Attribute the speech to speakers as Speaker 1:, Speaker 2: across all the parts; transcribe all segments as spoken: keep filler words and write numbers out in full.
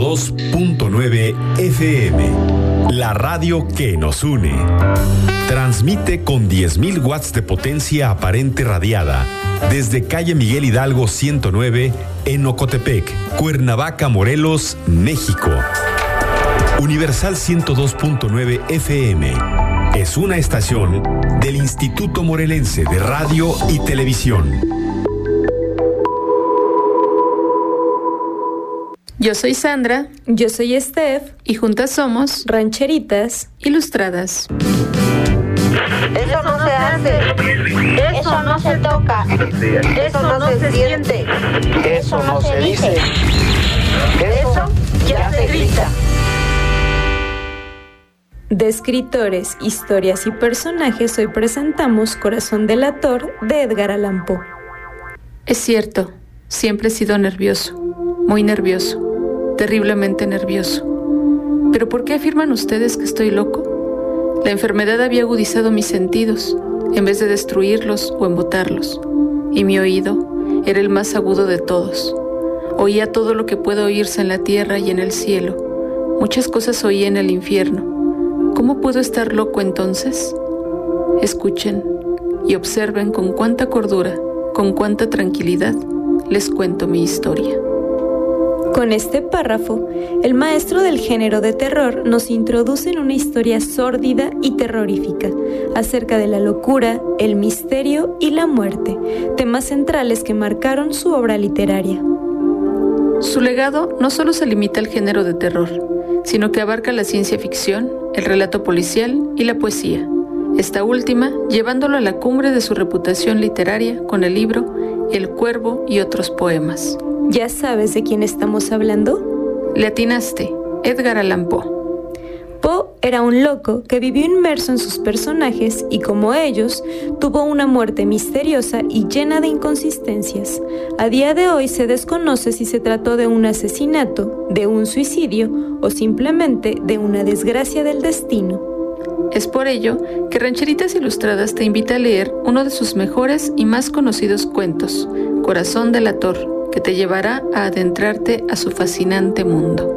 Speaker 1: dos punto nueve F M, la radio que nos une. Transmite con diez mil watts de potencia aparente radiada desde calle Miguel Hidalgo ciento nueve en Ocotepec, Cuernavaca, Morelos, México. Universal ciento dos punto nueve F M es una estación del Instituto Morelense de Radio y Televisión.
Speaker 2: Yo soy Sandra.
Speaker 3: Yo soy Steph.
Speaker 2: Y juntas somos
Speaker 3: Rancheritas
Speaker 2: Ilustradas.
Speaker 4: Eso no se hace. Eso no se toca. Eso no se siente.
Speaker 5: Eso no se dice.
Speaker 4: Eso ya se grita.
Speaker 3: De escritores, historias y personajes, hoy presentamos Corazón delator de Edgar Allan Poe.
Speaker 2: Es cierto, siempre he sido nervioso, muy nervioso, terriblemente nervioso. ¿Pero por qué afirman ustedes que estoy loco? La enfermedad había agudizado mis sentidos, en vez de destruirlos o embotarlos. Y mi oído era el más agudo de todos. Oía todo lo que puede oírse en la tierra y en el cielo. Muchas cosas oí en el infierno. ¿Cómo puedo estar loco entonces? Escuchen y observen con cuánta cordura, con cuánta tranquilidad les cuento mi historia.
Speaker 3: Con este párrafo, el maestro del género de terror nos introduce en una historia sórdida y terrorífica acerca de la locura, el misterio y la muerte, temas centrales que marcaron su obra literaria.
Speaker 2: Su legado no solo se limita al género de terror, sino que abarca la ciencia ficción, el relato policial y la poesía, esta última llevándolo a la cumbre de su reputación literaria con el libro El Cuervo y otros poemas.
Speaker 3: ¿Ya sabes de quién estamos hablando?
Speaker 2: Le atinaste, Edgar Allan Poe.
Speaker 3: Poe era un loco que vivió inmerso en sus personajes y, como ellos, tuvo una muerte misteriosa y llena de inconsistencias. A día de hoy se desconoce si se trató de un asesinato, de un suicidio o simplemente de una desgracia del destino.
Speaker 2: Es por ello que Rancheritas Ilustradas te invita a leer uno de sus mejores y más conocidos cuentos, Corazón delator, que te llevará a adentrarte a su fascinante mundo.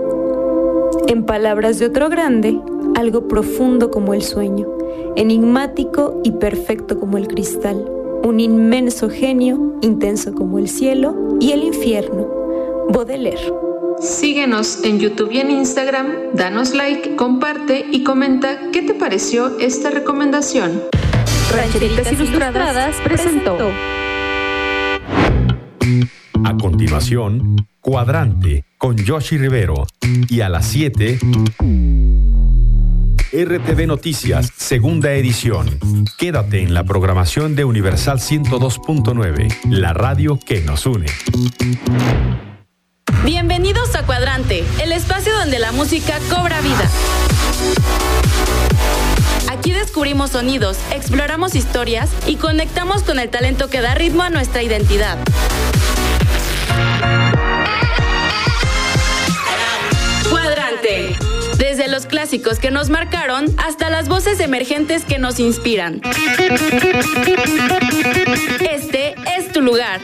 Speaker 3: En palabras de otro grande, algo profundo como el sueño, enigmático y perfecto como el cristal, un inmenso genio, intenso como el cielo y el infierno. Baudelaire.
Speaker 2: Síguenos en YouTube y en Instagram, danos like, comparte y comenta qué te pareció esta recomendación.
Speaker 3: Rancheritas Ilustradas presentó.
Speaker 1: A continuación, Cuadrante con Yoshi Rivero. Y a las siete, R T V Noticias, segunda edición. Quédate en la programación de Universal ciento dos punto nueve, la radio que nos une.
Speaker 6: Bienvenidos a Cuadrante, el espacio donde la música cobra vida. Aquí descubrimos sonidos, exploramos historias y conectamos con el talento que da ritmo a nuestra identidad. Cuadrante. Desde los clásicos que nos marcaron hasta las voces emergentes que nos inspiran. Este es tu lugar.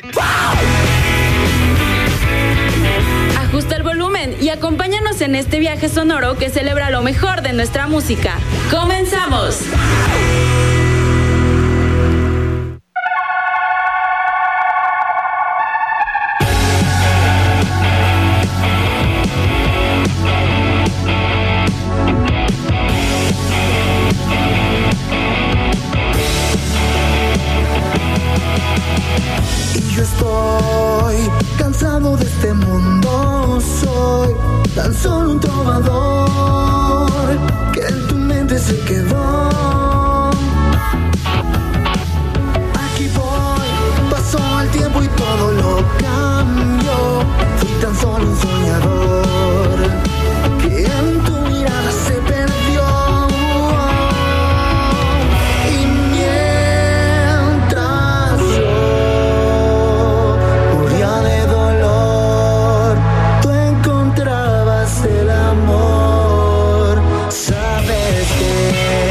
Speaker 6: Ajusta el volumen y acompáñanos en este viaje sonoro que celebra lo mejor de nuestra música. ¡Comenzamos!
Speaker 7: Y yo estoy cansado de este mundo, soy tan solo un trovador que en tu mente se quedó. Aquí voy, pasó el tiempo y todo lo cambió. Fui tan solo un soñador que en tu mirada se perdió. Y mientras yo moría de dolor, tú encontrabas el amor. Sabes que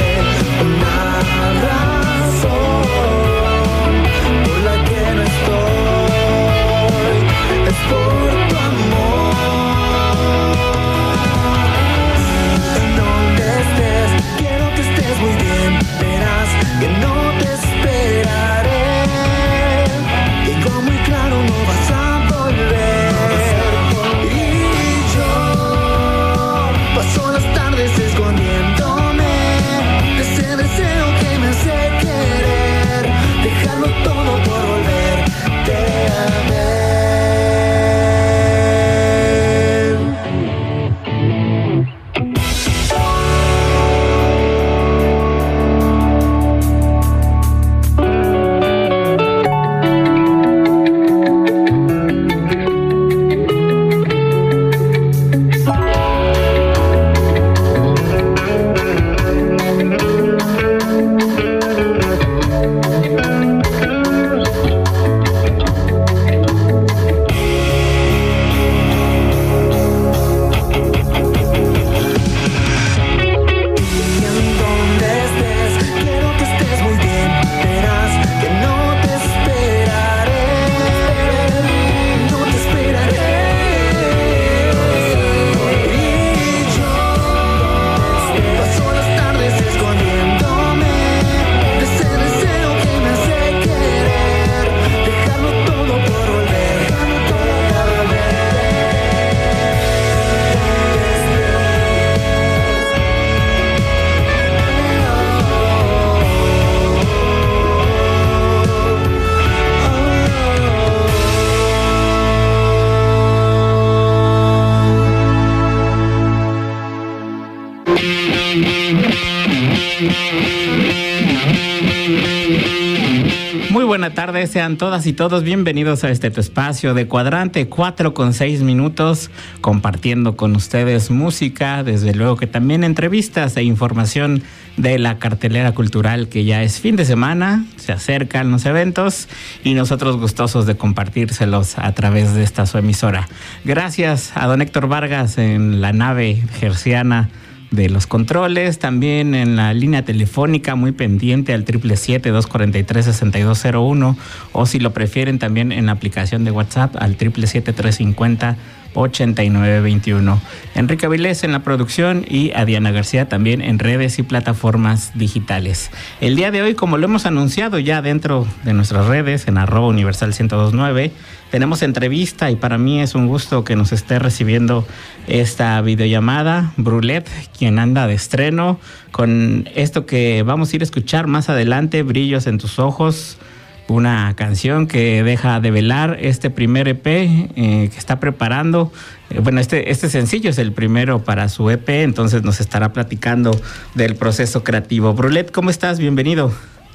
Speaker 8: buena tarde, sean todas y todos bienvenidos a este tu espacio de Cuadrante, cuatro con seis minutos, compartiendo con ustedes música, desde luego que también entrevistas e información de la cartelera cultural, que ya es fin de semana, se acercan los eventos y nosotros gustosos de compartírselos a través de esta su emisora. Gracias a don Héctor Vargas en la nave gerciana de los controles, también en la línea telefónica muy pendiente al triple siete, dos cuarenta y tres, sesenta y dos cero uno, o si lo prefieren también en la aplicación de WhatsApp al triple siete, tres cincuenta, ochenta y nueve veintiuno. Enrique Avilés en la producción y a Diana García también en redes y plataformas digitales. El día de hoy, como lo hemos anunciado ya dentro de nuestras redes en arroba universal ciento dos nueve, tenemos entrevista y para mí es un gusto que nos esté recibiendo esta videollamada Brulet, quien anda de estreno con esto que vamos a ir a escuchar más adelante, Brillos en tus ojos, una canción que deja de velar este primer E P eh, que está preparando. Eh, bueno, este, este sencillo es el primero para su E P, entonces nos estará platicando del proceso creativo. Brulet, ¿cómo estás? Bienvenido.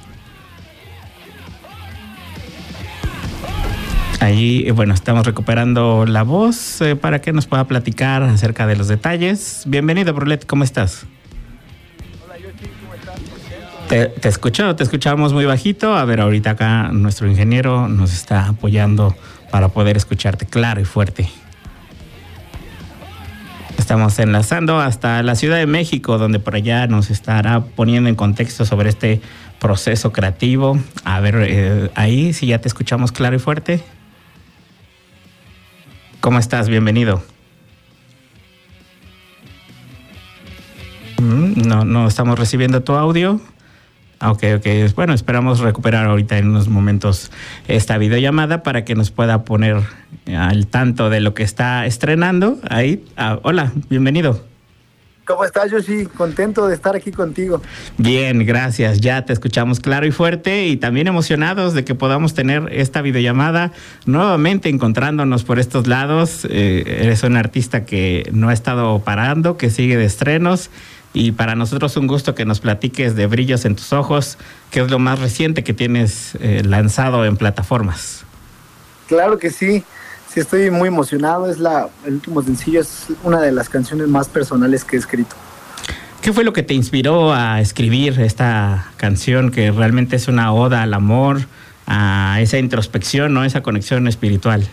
Speaker 8: Ahí, bueno, estamos recuperando la voz eh, para que nos pueda platicar acerca de los detalles. Bienvenido, Brulet, ¿cómo estás?
Speaker 9: Hola, Yoshi, ¿cómo estás?
Speaker 8: Te, te escucho, te escuchamos muy bajito. A ver, ahorita acá nuestro ingeniero nos está apoyando para poder escucharte claro y fuerte. Estamos enlazando hasta la Ciudad de México, donde por allá nos estará poniendo en contexto sobre este proceso creativo. A ver, eh, ahí, si ya te escuchamos claro y fuerte. ¿Cómo estás? Bienvenido. No, no estamos recibiendo tu audio. Ok, ok. Bueno, esperamos recuperar ahorita en unos momentos esta videollamada para que nos pueda poner al tanto de lo que está estrenando. Ahí, ah, hola, bienvenido.
Speaker 9: ¿Cómo estás, Yoshi? Contento de estar aquí contigo.
Speaker 8: Bien, gracias. Ya te escuchamos claro y fuerte y también emocionados de que podamos tener esta videollamada nuevamente encontrándonos por estos lados. Eh, eres un artista que no ha estado parando, que sigue de estrenos y para nosotros un gusto que nos platiques de Brillos en tus ojos, que es lo más reciente que tienes eh, lanzado en plataformas.
Speaker 9: Claro que sí. Sí, estoy muy emocionado. Es la, el último sencillo es una de las canciones más personales que he escrito.
Speaker 8: ¿Qué fue lo que te inspiró a escribir esta canción que realmente es una oda al amor, a esa introspección, ¿no? Esa conexión espiritual?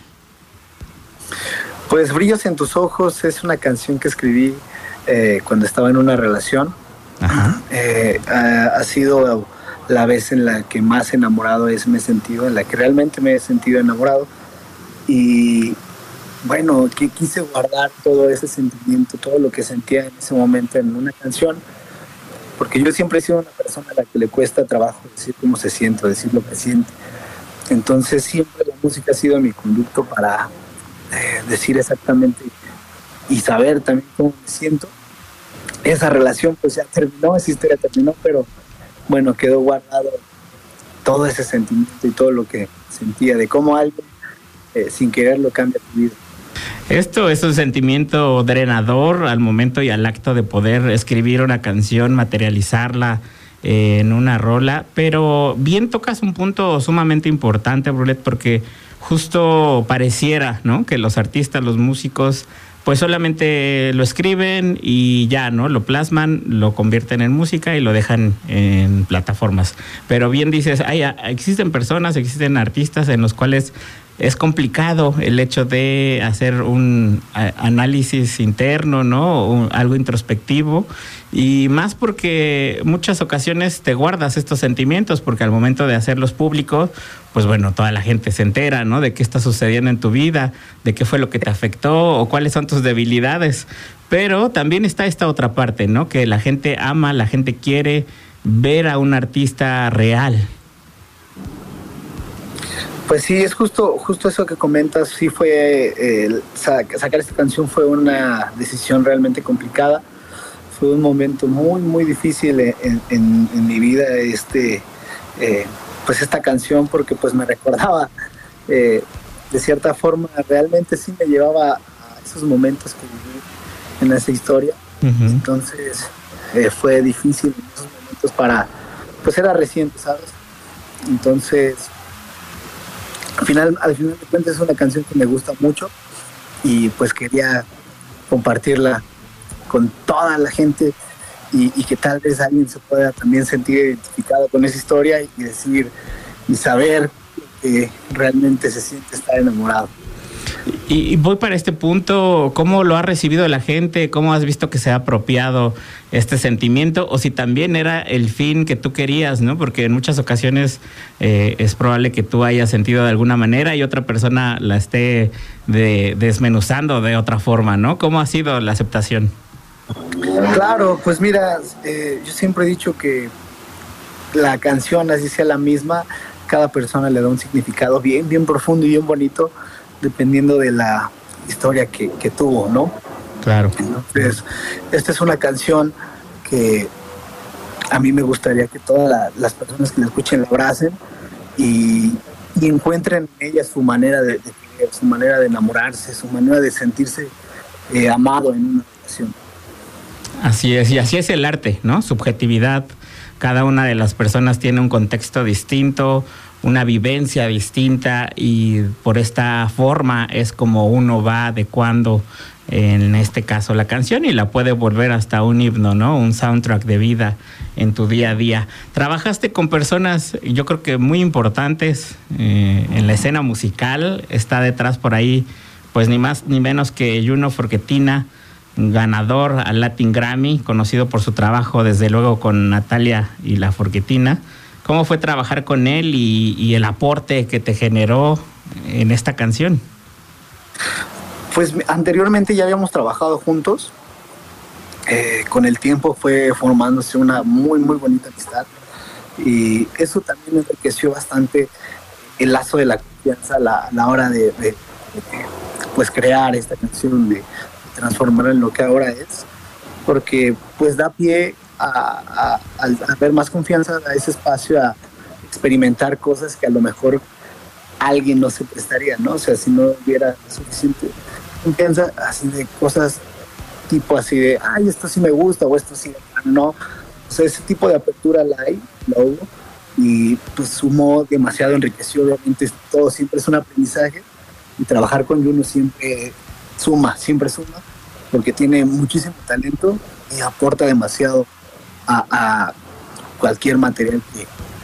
Speaker 9: Pues Brillos en tus ojos es una canción que escribí eh, cuando estaba en una relación.
Speaker 8: Ajá.
Speaker 9: Eh, ha, ha sido la vez en la que más enamorado es, me he sentido, en la que realmente me he sentido enamorado. Y bueno, que quise guardar todo ese sentimiento, todo lo que sentía en ese momento en una canción, porque yo siempre he sido una persona a la que le cuesta trabajo decir cómo se siente, decir lo que siente. Entonces siempre la música ha sido mi conducto para eh, decir exactamente y saber también cómo me siento. Esa relación pues ya terminó, esa historia terminó, pero bueno, quedó guardado todo ese sentimiento y todo lo que sentía de cómo alguien Eh, sin quererlo cambia tu vida.
Speaker 8: Esto es un sentimiento drenador al momento y al acto de poder escribir una canción, materializarla eh, en una rola, pero bien tocas un punto sumamente importante, Brulet, porque justo pareciera, ¿no?, que los artistas, los músicos, pues solamente lo escriben y ya, ¿no? Lo plasman, lo convierten en música y lo dejan en plataformas. Pero bien dices, hay, existen personas, existen artistas en los cuales es complicado el hecho de hacer un análisis interno, ¿no? Un, algo introspectivo, y más porque muchas ocasiones te guardas estos sentimientos porque al momento de hacerlos públicos, pues bueno, toda la gente se entera, ¿no?, de qué está sucediendo en tu vida, de qué fue lo que te afectó o cuáles son tus debilidades. Pero también está esta otra parte, ¿no?, que la gente ama, la gente quiere ver a un artista real.
Speaker 9: Pues sí, es justo justo eso que comentas. Sí fue, eh, sacar esta canción fue una decisión realmente complicada. Fue un momento muy, muy difícil en, en, en mi vida, este, eh, pues esta canción, porque pues me recordaba, eh, de cierta forma, realmente sí me llevaba a esos momentos que viví en esa historia. Uh-huh. Entonces eh, fue difícil en esos momentos para, pues era reciente, ¿sabes? Entonces final, al final de cuentas es una canción que me gusta mucho y pues quería compartirla con toda la gente y, y que tal vez alguien se pueda también sentir identificado con esa historia y decir y saber que realmente se siente estar enamorado.
Speaker 8: Y, y voy para este punto, ¿cómo lo ha recibido la gente? ¿Cómo has visto que se ha apropiado este sentimiento? O si también era el fin que tú querías, ¿no? Porque en muchas ocasiones eh, es probable que tú hayas sentido de alguna manera y otra persona la esté de, desmenuzando de otra forma, ¿no? ¿Cómo ha sido la aceptación?
Speaker 9: Claro, pues mira, eh, yo siempre he dicho que la canción, así sea la misma, cada persona le da un significado bien, bien profundo y bien bonito, dependiendo de la historia que, que tuvo, ¿no?
Speaker 8: Claro.
Speaker 9: Entonces, esta es una canción que a mí me gustaría que todas la, las personas que la escuchen la abracen y, y encuentren en ella su manera de, de querer, su manera de enamorarse, su manera de sentirse eh, amado en una relación.
Speaker 8: Así es, y así es el arte, ¿no? Subjetividad. Cada una de las personas tiene un contexto distinto, una vivencia distinta y por esta forma es como uno va adecuando, en este caso, la canción y la puede volver hasta un himno, ¿no? Un soundtrack de vida en tu día a día. Trabajaste con personas, yo creo que muy importantes eh, en la escena musical. Está detrás por ahí, pues ni más ni menos que Juno Forquetina, ganador al Latin Grammy, conocido por su trabajo desde luego con Natalia y la Forquetina. ¿Cómo fue trabajar con él y, y el aporte que te generó en esta canción?
Speaker 9: Pues anteriormente ya habíamos trabajado juntos. Eh, con el tiempo fue formándose una muy, muy bonita amistad. Y eso también enriqueció bastante el lazo de la confianza a la, a la hora de, de, de pues crear esta canción, de, de transformarla en lo que ahora es. Porque pues da pie a, a, a ver más confianza, a ese espacio, a experimentar cosas que a lo mejor alguien no se prestaría, ¿no? O sea, si no hubiera suficiente confianza, así de cosas tipo así de, ay, esto sí me gusta, o esto sí, no. O sea, ese tipo de apertura la hay, la hubo, y pues sumó demasiado, enriqueció, obviamente todo siempre es un aprendizaje, y trabajar con Juno siempre suma, siempre suma, porque tiene muchísimo talento y aporta demasiado a, a cualquier material que,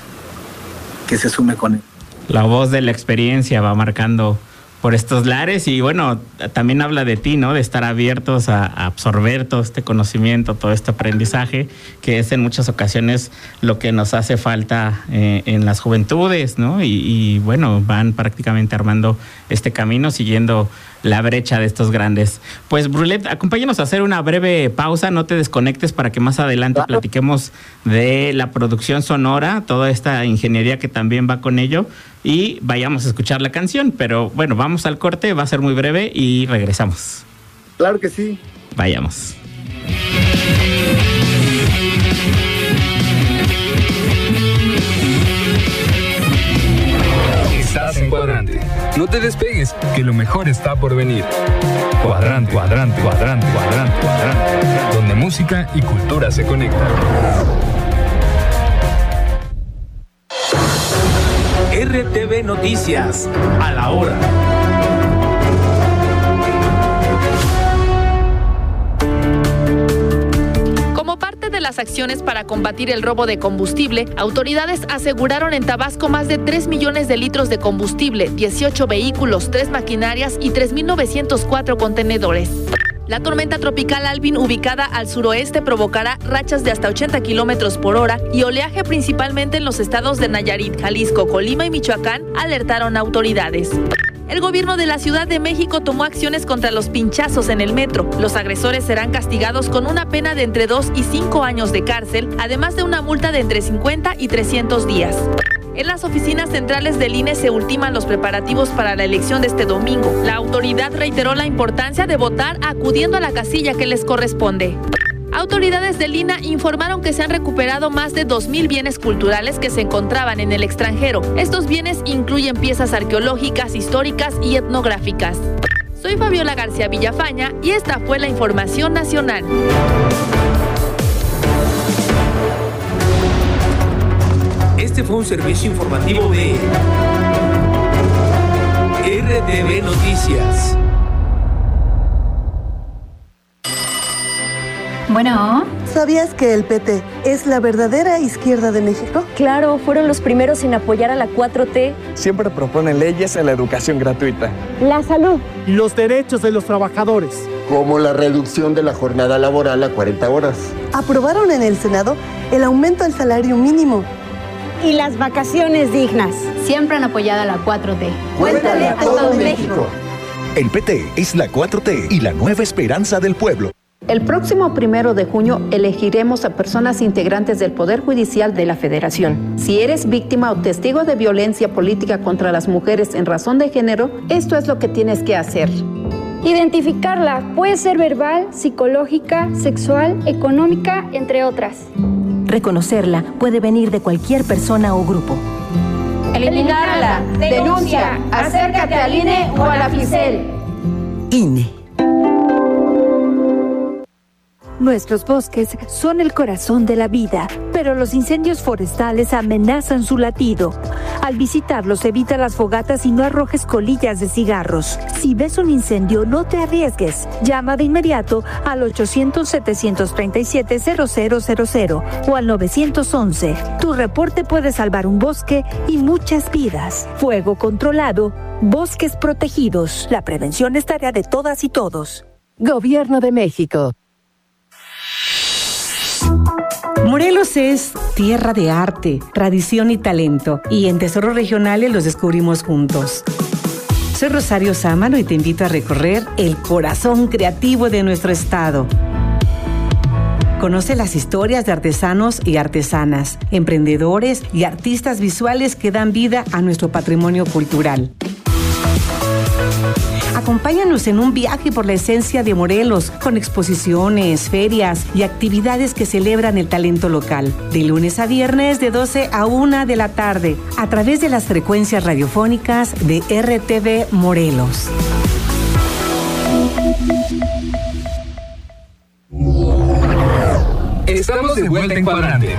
Speaker 9: que se sume con él.
Speaker 8: La voz de la experiencia va marcando por estos lares y bueno, también habla de ti, ¿no? De estar abiertos a, a absorber todo este conocimiento, todo este aprendizaje, que es en muchas ocasiones lo que nos hace falta eh, en las juventudes, ¿no? Y, y bueno, van prácticamente armando este camino, siguiendo la brecha de estos grandes. Pues Brulet, acompáñanos a hacer una breve pausa, no te desconectes para que más adelante claro. platiquemos de la producción sonora, toda esta ingeniería que también va con ello y vayamos a escuchar la canción, pero bueno, vamos al corte, va a ser muy breve y regresamos.
Speaker 9: Claro que sí.
Speaker 8: Vayamos.
Speaker 10: Estás en Cuadrante. No te despegues, que lo mejor está por venir. Cuadrante, cuadrante, cuadrante, cuadrante, cuadrante. Donde música y cultura se conectan.
Speaker 11: R T V Noticias, a la hora.
Speaker 12: Como parte de las acciones para combatir el robo de combustible, autoridades aseguraron en Tabasco más de tres millones de litros de combustible, dieciocho vehículos, tres maquinarias y tres mil novecientos cuatro contenedores. La tormenta tropical Alvin, ubicada al suroeste, provocará rachas de hasta ochenta kilómetros por hora y oleaje principalmente en los estados de Nayarit, Jalisco, Colima y Michoacán, alertaron autoridades. El gobierno de la Ciudad de México tomó acciones contra los pinchazos en el metro. Los agresores serán castigados con una pena de entre dos y cinco años de cárcel, además de una multa de entre cincuenta y trescientos días. En las oficinas centrales del I N E se ultiman los preparativos para la elección de este domingo. La autoridad reiteró la importancia de votar acudiendo a la casilla que les corresponde. Autoridades del I N A informaron que se han recuperado más de dos mil bienes culturales que se encontraban en el extranjero. Estos bienes incluyen piezas arqueológicas, históricas y etnográficas. Soy Fabiola García Villafaña y esta fue la información nacional.
Speaker 11: Este fue un servicio informativo de R T V Noticias.
Speaker 13: Bueno.
Speaker 14: ¿Sabías que el P T es la verdadera izquierda de México?
Speaker 13: Claro, fueron los primeros en apoyar a la cuatro T.
Speaker 15: Siempre proponen leyes en la educación gratuita.
Speaker 16: La salud.
Speaker 17: Los derechos de los trabajadores.
Speaker 18: Como la reducción de la jornada laboral a cuarenta horas.
Speaker 14: Aprobaron en el Senado el aumento al salario mínimo.
Speaker 16: Y las vacaciones dignas.
Speaker 13: Siempre han apoyado a la cuatro T.
Speaker 18: Cuéntale a todo México.
Speaker 19: El P T es la cuatro T y la nueva esperanza del pueblo.
Speaker 20: El próximo primero de junio elegiremos a personas integrantes del Poder Judicial de la Federación. Si eres víctima o testigo de violencia política contra las mujeres en razón de género, esto es lo que tienes que hacer.
Speaker 21: Identificarla puede ser verbal, psicológica, sexual, económica, entre otras.
Speaker 22: Reconocerla puede venir de cualquier persona o grupo.
Speaker 21: Eliminarla, denuncia, acércate al I N E o a la FICEL.
Speaker 22: I N E.
Speaker 23: Nuestros bosques son el corazón de la vida, pero los incendios forestales amenazan su latido. Al visitarlos, evita las fogatas y no arrojes colillas de cigarros. Si ves un incendio, no te arriesgues. Llama de inmediato al ochocientos, setecientos treinta y siete, cero cero cero cero o al nueve once. Tu reporte puede salvar un bosque y muchas vidas. Fuego controlado, bosques protegidos. La prevención es tarea de todas y todos.
Speaker 24: Gobierno de México.
Speaker 25: Morelos es tierra de arte, tradición y talento, y en Tesoros Regionales los descubrimos juntos. Soy Rosario Sámano y te invito a recorrer el corazón creativo de nuestro estado. Conoce las historias de artesanos y artesanas, emprendedores y artistas visuales que dan vida a nuestro patrimonio cultural. Acompáñanos en un viaje por la esencia de Morelos, con exposiciones, ferias y actividades que celebran el talento local. De lunes a viernes de doce a una de la tarde, a través de las frecuencias radiofónicas de R T V Morelos.
Speaker 10: Estamos de vuelta en Cuadrante.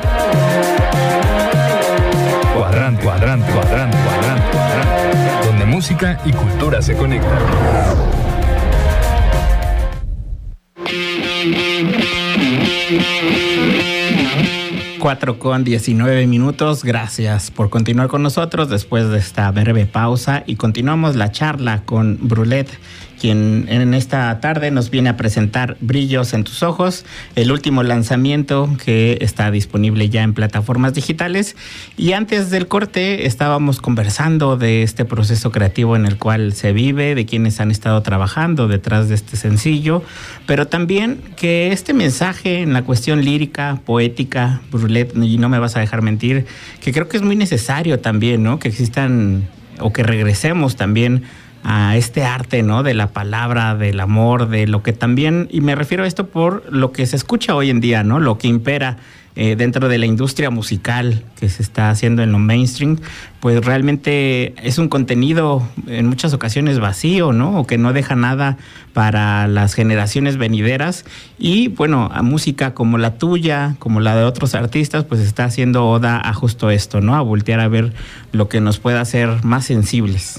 Speaker 10: Cuadrante, cuadrante, cuadrante, cuadrante, cuadrante. Donde música y cultura se conectan.
Speaker 8: cuatro con diecinueve minutos. Gracias por continuar con nosotros después de esta breve pausa y continuamos la charla con Brulet, quien en esta tarde nos viene a presentar Brillos en tus ojos, el último lanzamiento que está disponible ya en plataformas digitales. Y antes del corte estábamos conversando de este proceso creativo en el cual se vive, de quienes han estado trabajando detrás de este sencillo, pero también que este mensaje en la cuestión lírica, poética, Brulet, y no me vas a dejar mentir, que creo que es muy necesario también, ¿no? Que existan o que regresemos también a este arte, ¿no? De la palabra, del amor, de lo que también, y me refiero a esto por lo que se escucha hoy en día, ¿no? Lo que impera eh, dentro de la industria musical que se está haciendo en lo mainstream, pues realmente es un contenido en muchas ocasiones vacío, ¿no? O que no deja nada para las generaciones venideras. Y bueno, a música como la tuya, como la de otros artistas, pues está haciendo oda a justo esto, ¿no? A voltear a ver lo que nos pueda hacer más sensibles.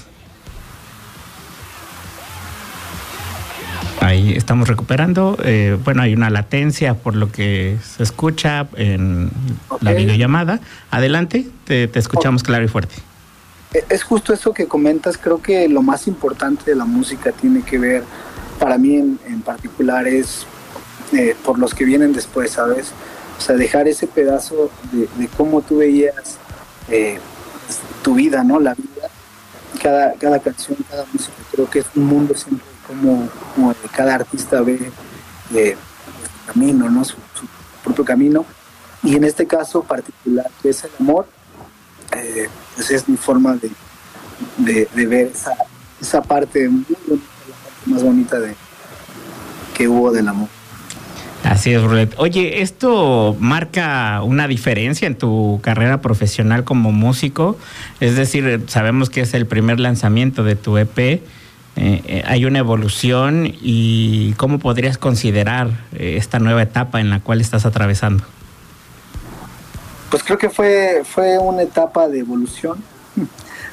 Speaker 8: Ahí estamos recuperando. Eh, bueno, hay una latencia por lo que se escucha en okay. la videollamada. Adelante, te, te escuchamos claro y fuerte.
Speaker 9: Es justo eso que comentas. Creo que lo más importante de la música tiene que ver, para mí en, en particular, es eh, por los que vienen después, ¿sabes? O sea, dejar ese pedazo de, de cómo tú veías eh, tu vida, ¿no? La vida. Cada, cada canción, cada música, creo que es un mundo siempre como, como cada artista ve eh, su camino, ¿no? Su, su propio camino. Y en este caso particular, que es el amor, eh, pues es mi forma de, de, de ver esa, esa parte muy bonita, la parte más bonita de, que hubo del amor.
Speaker 8: Así es, Brulet. Oye, ¿esto marca una diferencia en tu carrera profesional como músico? Es decir, sabemos que es el primer lanzamiento de tu E P. Eh, eh, ¿Hay una evolución y cómo podrías considerar eh, esta nueva etapa en la cual estás atravesando?
Speaker 9: Pues creo que fue, fue una etapa de evolución,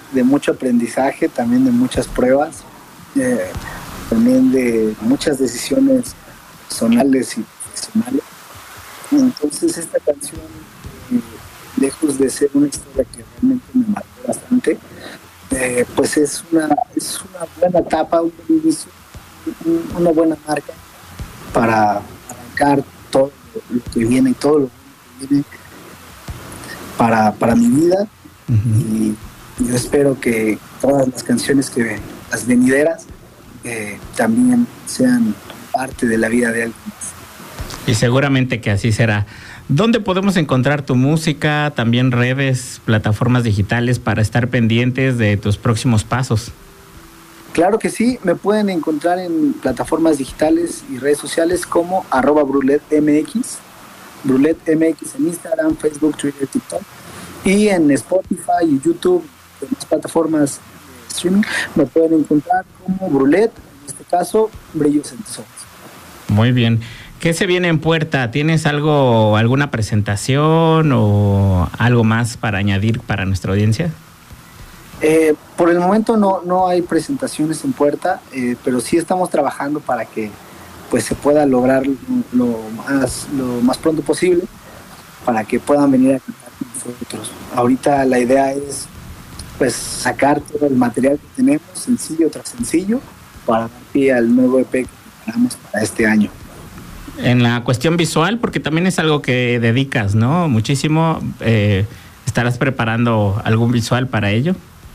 Speaker 9: de mucho aprendizaje, también de muchas pruebas, eh, también de muchas decisiones personales y profesionales. Entonces esta canción, eh, lejos de ser una historia que realmente me marcó bastante, eh, pues es una, es una buena etapa, un buen inicio, un, una buena marca para arrancar todo lo que viene, todo lo que viene para, para mi vida. Uh-huh. Y yo espero que todas las canciones que las venideras eh, también sean parte de la vida de alguien.
Speaker 8: Y seguramente que así será. ¿Dónde podemos encontrar tu música? También redes, plataformas digitales para estar pendientes de tus próximos pasos.
Speaker 9: Claro que sí, me pueden encontrar en plataformas digitales y redes sociales como arroba bruletmx, bruletmx en Instagram, Facebook, Twitter, TikTok, y en Spotify y YouTube, en las plataformas de streaming, me pueden encontrar como Brulet, en este caso, Brillos en tus ojos.
Speaker 8: Muy bien. ¿Qué se viene en puerta? ¿Tienes algo, alguna presentación o algo más para añadir para nuestra audiencia?
Speaker 9: Eh, por el momento no, no hay presentaciones en puerta, eh, pero sí estamos trabajando para que pues se pueda lograr lo más, lo más pronto posible, para que puedan venir a cantar con nosotros. Ahorita la idea es pues sacar todo el material que tenemos, sencillo tras sencillo, para dar pie al nuevo E P que preparamos para este año.
Speaker 8: En la cuestión visual, porque también es algo que dedicas, ¿no? Muchísimo. Eh, ¿Estarás preparando algún visual para ello?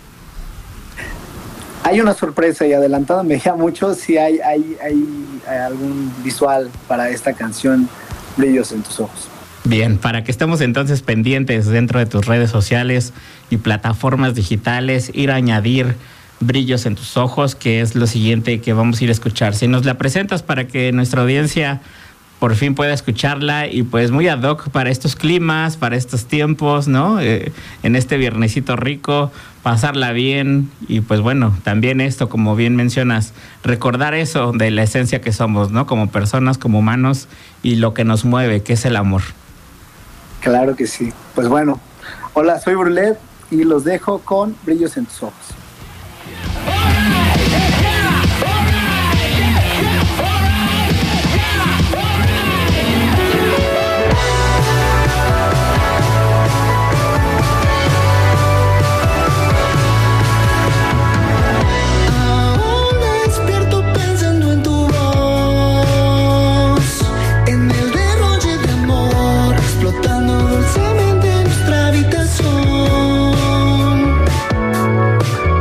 Speaker 9: Hay una sorpresa y adelantándome ya mucho, sí hay, hay, hay, hay algún visual para esta canción, Brillos en tus ojos.
Speaker 8: Bien, para que estemos entonces pendientes dentro de tus redes sociales y plataformas digitales, ir a añadir Brillos en tus ojos, que es lo siguiente que vamos a ir a escuchar. Si nos la presentas para que nuestra audiencia por fin pueda escucharla, y pues muy ad hoc para estos climas, para estos tiempos, ¿no? Eh, en este viernesito rico, pasarla bien, y pues bueno, también esto, como bien mencionas, recordar eso de la esencia que somos, ¿no? Como personas, como humanos, y lo que nos mueve, que es el amor.
Speaker 9: Claro que sí. Pues bueno, hola, soy Brulet y los dejo con Brillos en tus ojos.
Speaker 7: Dulcemente en nuestra habitación.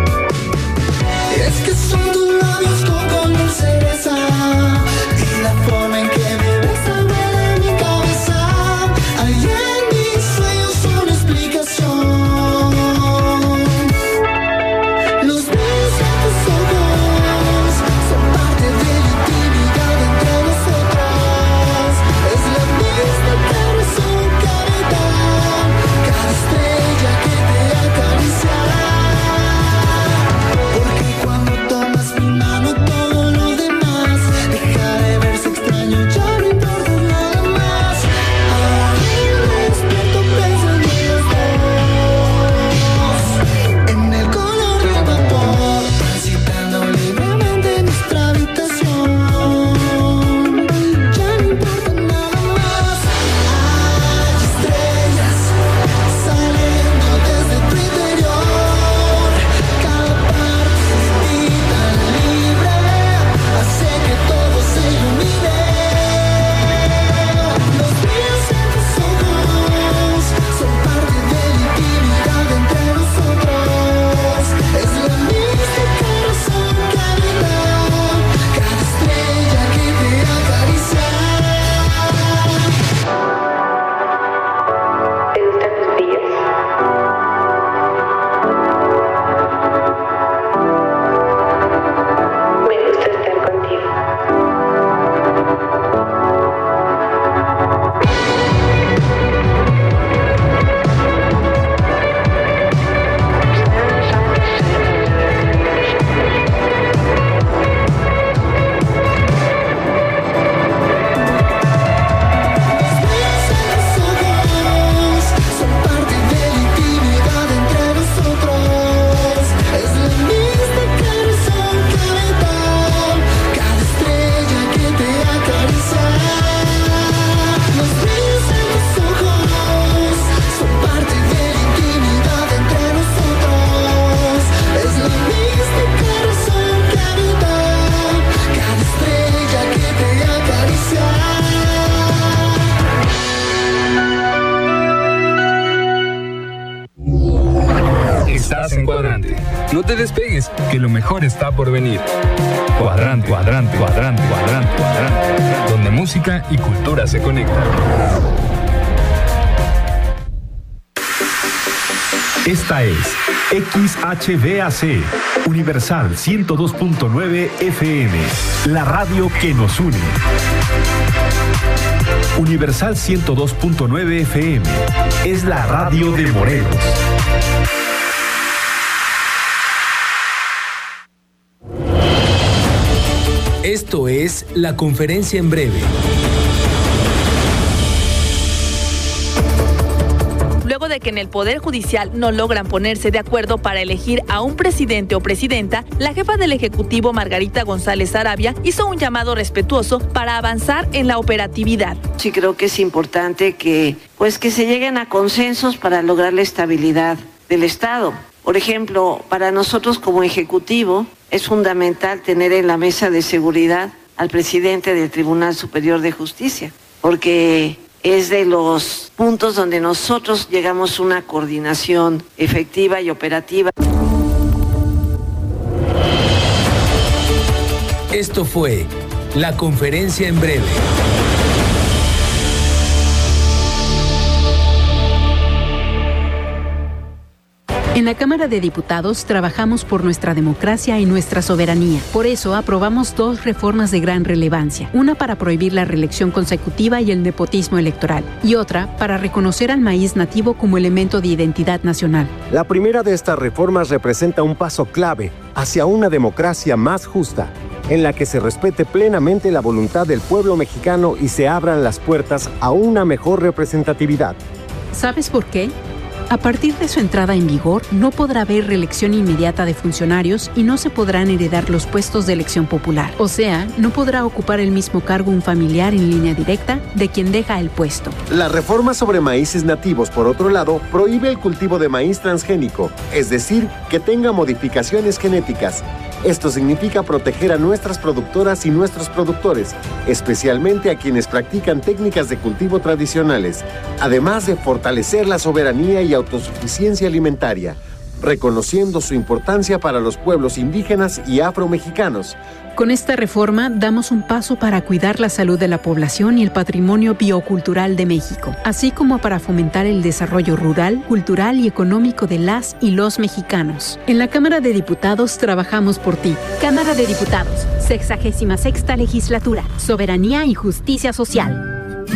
Speaker 10: No te despegues, que lo mejor está por venir. Cuadrante, cuadrante, cuadrante, cuadrante, cuadrante, donde música y cultura se conectan.
Speaker 1: Esta es X H B A C, Universal ciento dos punto nueve F M, la radio que nos une. Universal ciento dos punto nueve F M, es la radio de Morelos.
Speaker 2: Esto es la conferencia en breve.
Speaker 12: Luego de que en el Poder Judicial no logran ponerse de acuerdo para elegir a un presidente o presidenta, la jefa del Ejecutivo, Margarita González Arabia, hizo un llamado respetuoso para avanzar en la operatividad.
Speaker 3: Sí creo que es importante que, pues, que se lleguen a consensos para lograr la estabilidad del Estado. Por ejemplo, para nosotros como Ejecutivo es fundamental tener en la mesa de seguridad al presidente del Tribunal Superior de Justicia, porque es de los puntos donde nosotros llegamos a una coordinación efectiva y operativa.
Speaker 2: Esto fue la conferencia en breve.
Speaker 4: En la Cámara de Diputados trabajamos por nuestra democracia y nuestra soberanía. Por eso aprobamos dos reformas de gran relevancia. Una para prohibir la reelección consecutiva y el nepotismo electoral. Y otra para reconocer al maíz nativo como elemento de identidad nacional.
Speaker 5: La primera de estas reformas representa un paso clave hacia una democracia más justa, en la que se respete plenamente la voluntad del pueblo mexicano y se abran las puertas a una mejor representatividad.
Speaker 4: ¿Sabes por qué? A partir de su entrada en vigor, no podrá haber reelección inmediata de funcionarios y no se podrán heredar los puestos de elección popular. O sea, no podrá ocupar el mismo cargo un familiar en línea directa de quien deja el puesto.
Speaker 5: La reforma sobre maíces nativos, por otro lado, prohíbe el cultivo de maíz transgénico, es decir, que tenga modificaciones genéticas. Esto significa proteger a nuestras productoras y nuestros productores, especialmente a quienes practican técnicas de cultivo tradicionales, además de fortalecer la soberanía y autosuficiencia alimentaria, reconociendo su importancia para los pueblos indígenas y afromexicanos.
Speaker 4: Con esta reforma damos un paso para cuidar la salud de la población y el patrimonio biocultural de México, así como para fomentar el desarrollo rural, cultural y económico de las y los mexicanos. En la Cámara de Diputados trabajamos por ti.
Speaker 26: Cámara de Diputados, sexagésima sexta legislatura, soberanía y justicia social.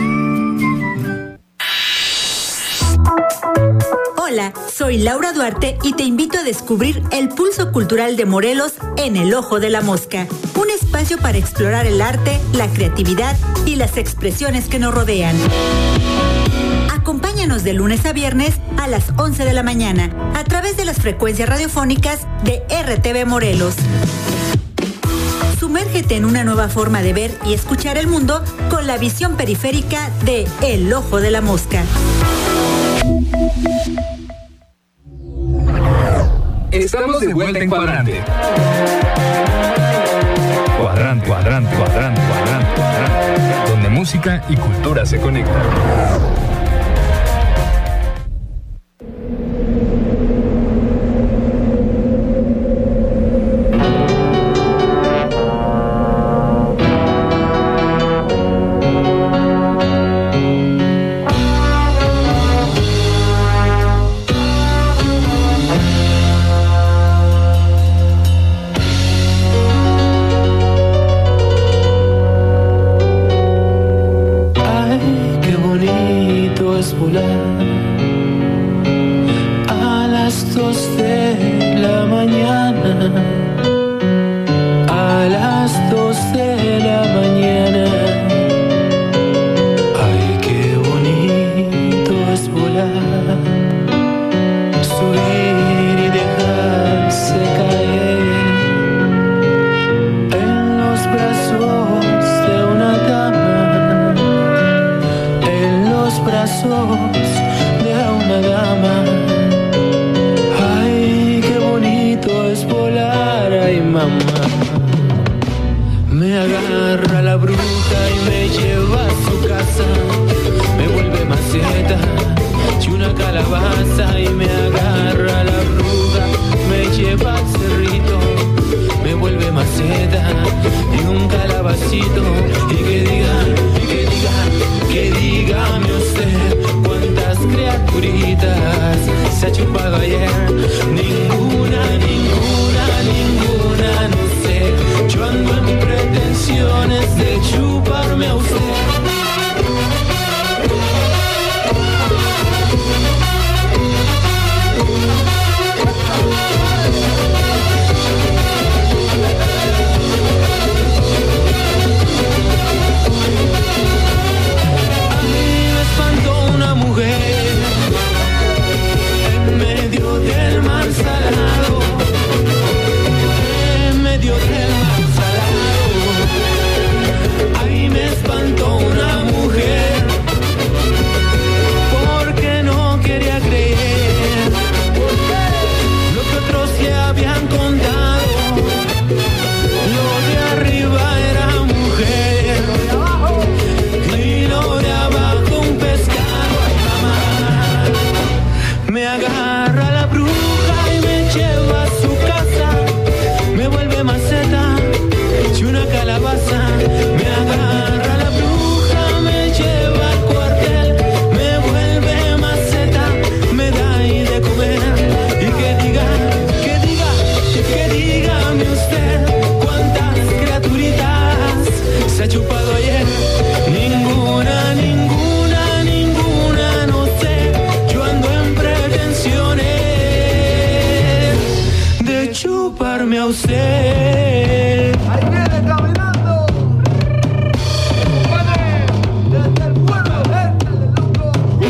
Speaker 27: Hola, soy Laura Duarte y te invito a descubrir el pulso cultural de Morelos en El Ojo de la Mosca, un espacio para explorar el arte, la creatividad y las expresiones que nos rodean. Acompáñanos de lunes a viernes a las once de la mañana a través de las frecuencias radiofónicas de R T V Morelos. Sumérgete en una nueva forma de ver y escuchar el mundo con la visión periférica de El Ojo de la Mosca.
Speaker 10: Estamos de vuelta en Cuadrante. Cuadrante, cuadrante, cuadrante, cuadrante, cuadrante, donde música y cultura se conectan.
Speaker 28: Me agarra la bruja y me lleva a su casa. Me vuelve maceta y una calabaza. Y me agarra la bruja, me lleva a para usted.
Speaker 7: Ahí viene caminando. Desde el pueblo, échale, loco.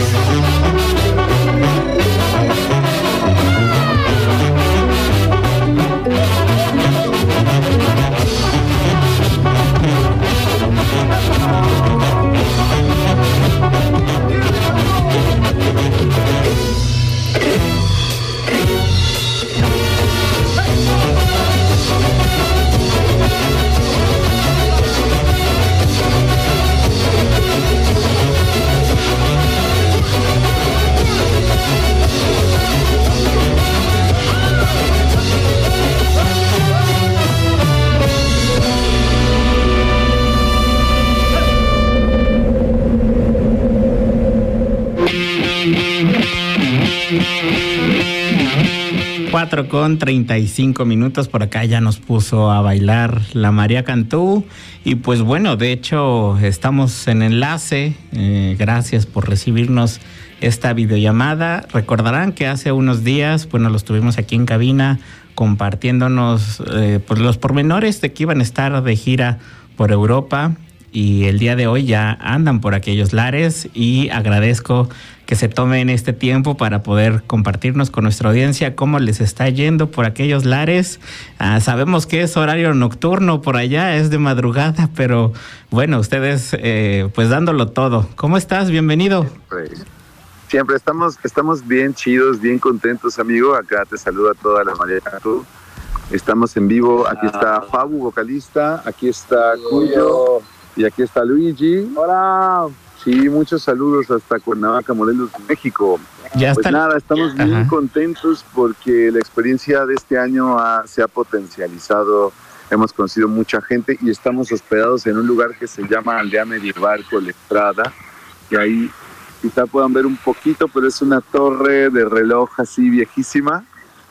Speaker 8: cuatro con treinta y cinco minutos, por acá ya nos puso a bailar la María Cantú y pues bueno, de hecho estamos en enlace, eh, gracias por recibirnos esta videollamada. Recordarán que hace unos días, bueno, los tuvimos aquí en cabina compartiéndonos eh, pues los pormenores de que iban a estar de gira por Europa y el día de hoy ya andan por aquellos lares y agradezco que se tomen este tiempo para poder compartirnos con nuestra audiencia cómo les está yendo por aquellos lares. Ah, sabemos que es horario nocturno por allá, es de madrugada, pero bueno, ustedes eh, pues dándolo todo. ¿Cómo estás? Bienvenido.
Speaker 6: Siempre, siempre estamos, estamos bien chidos, bien contentos, amigo. Acá te saluda toda la María Cantú. Estamos en vivo, aquí está Fabu, vocalista, aquí está Cuyo y aquí está Luigi. Hola. Sí, muchos saludos hasta Cuernavaca, Morelos, México.
Speaker 8: Ya
Speaker 6: pues
Speaker 8: está.
Speaker 6: nada, estamos bien
Speaker 8: Ajá.
Speaker 6: contentos porque la experiencia de este año ha, se ha potencializado. Hemos conocido mucha gente y estamos hospedados en un lugar que se llama Aldea Medieval Colestrada, que ahí quizá puedan ver un poquito, pero es una torre de reloj así viejísima.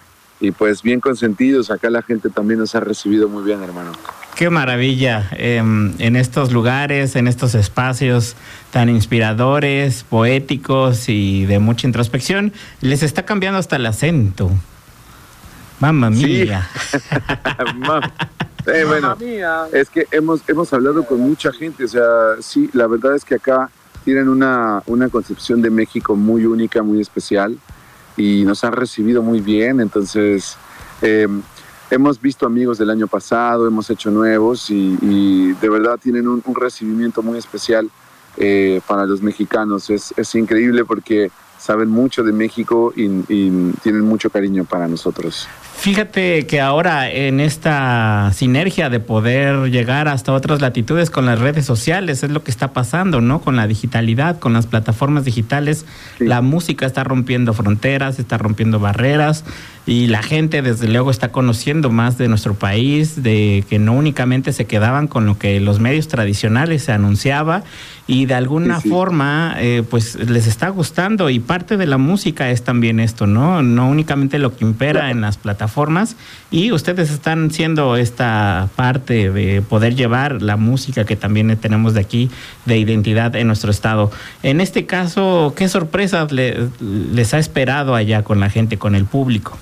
Speaker 6: Y pues bien consentidos, acá la gente también nos ha recibido muy bien, hermano.
Speaker 8: Qué maravilla, eh, en estos lugares, en estos espacios tan inspiradores, poéticos y de mucha introspección, les está cambiando hasta el acento. Mamma mía.
Speaker 6: Sí. eh, bueno, es que hemos, hemos hablado con mucha gente, o sea, sí, la verdad es que acá tienen una, una concepción de México muy única, muy especial, y nos han recibido muy bien, entonces... Eh, hemos visto amigos del año pasado, hemos hecho nuevos y, y de verdad tienen un, un recibimiento muy especial eh, para los mexicanos. Es, es increíble porque saben mucho de México y, y tienen mucho cariño para nosotros.
Speaker 8: Fíjate que ahora en esta sinergia de poder llegar hasta otras latitudes con las redes sociales, es lo que está pasando, ¿no? Con la digitalidad, con las plataformas digitales, sí. La música está rompiendo fronteras, está rompiendo barreras y la gente desde luego está conociendo más de nuestro país, de que no únicamente se quedaban con lo que los medios tradicionales se anunciaba y de alguna sí, sí. forma eh, pues les está gustando y parte de la música es también esto, ¿no? No únicamente lo que impera en las plataformas y ustedes están siendo esta parte de poder llevar la música que también tenemos de aquí, de identidad en nuestro estado. En este caso, ¿qué sorpresas le, les ha esperado allá con la gente, con el público?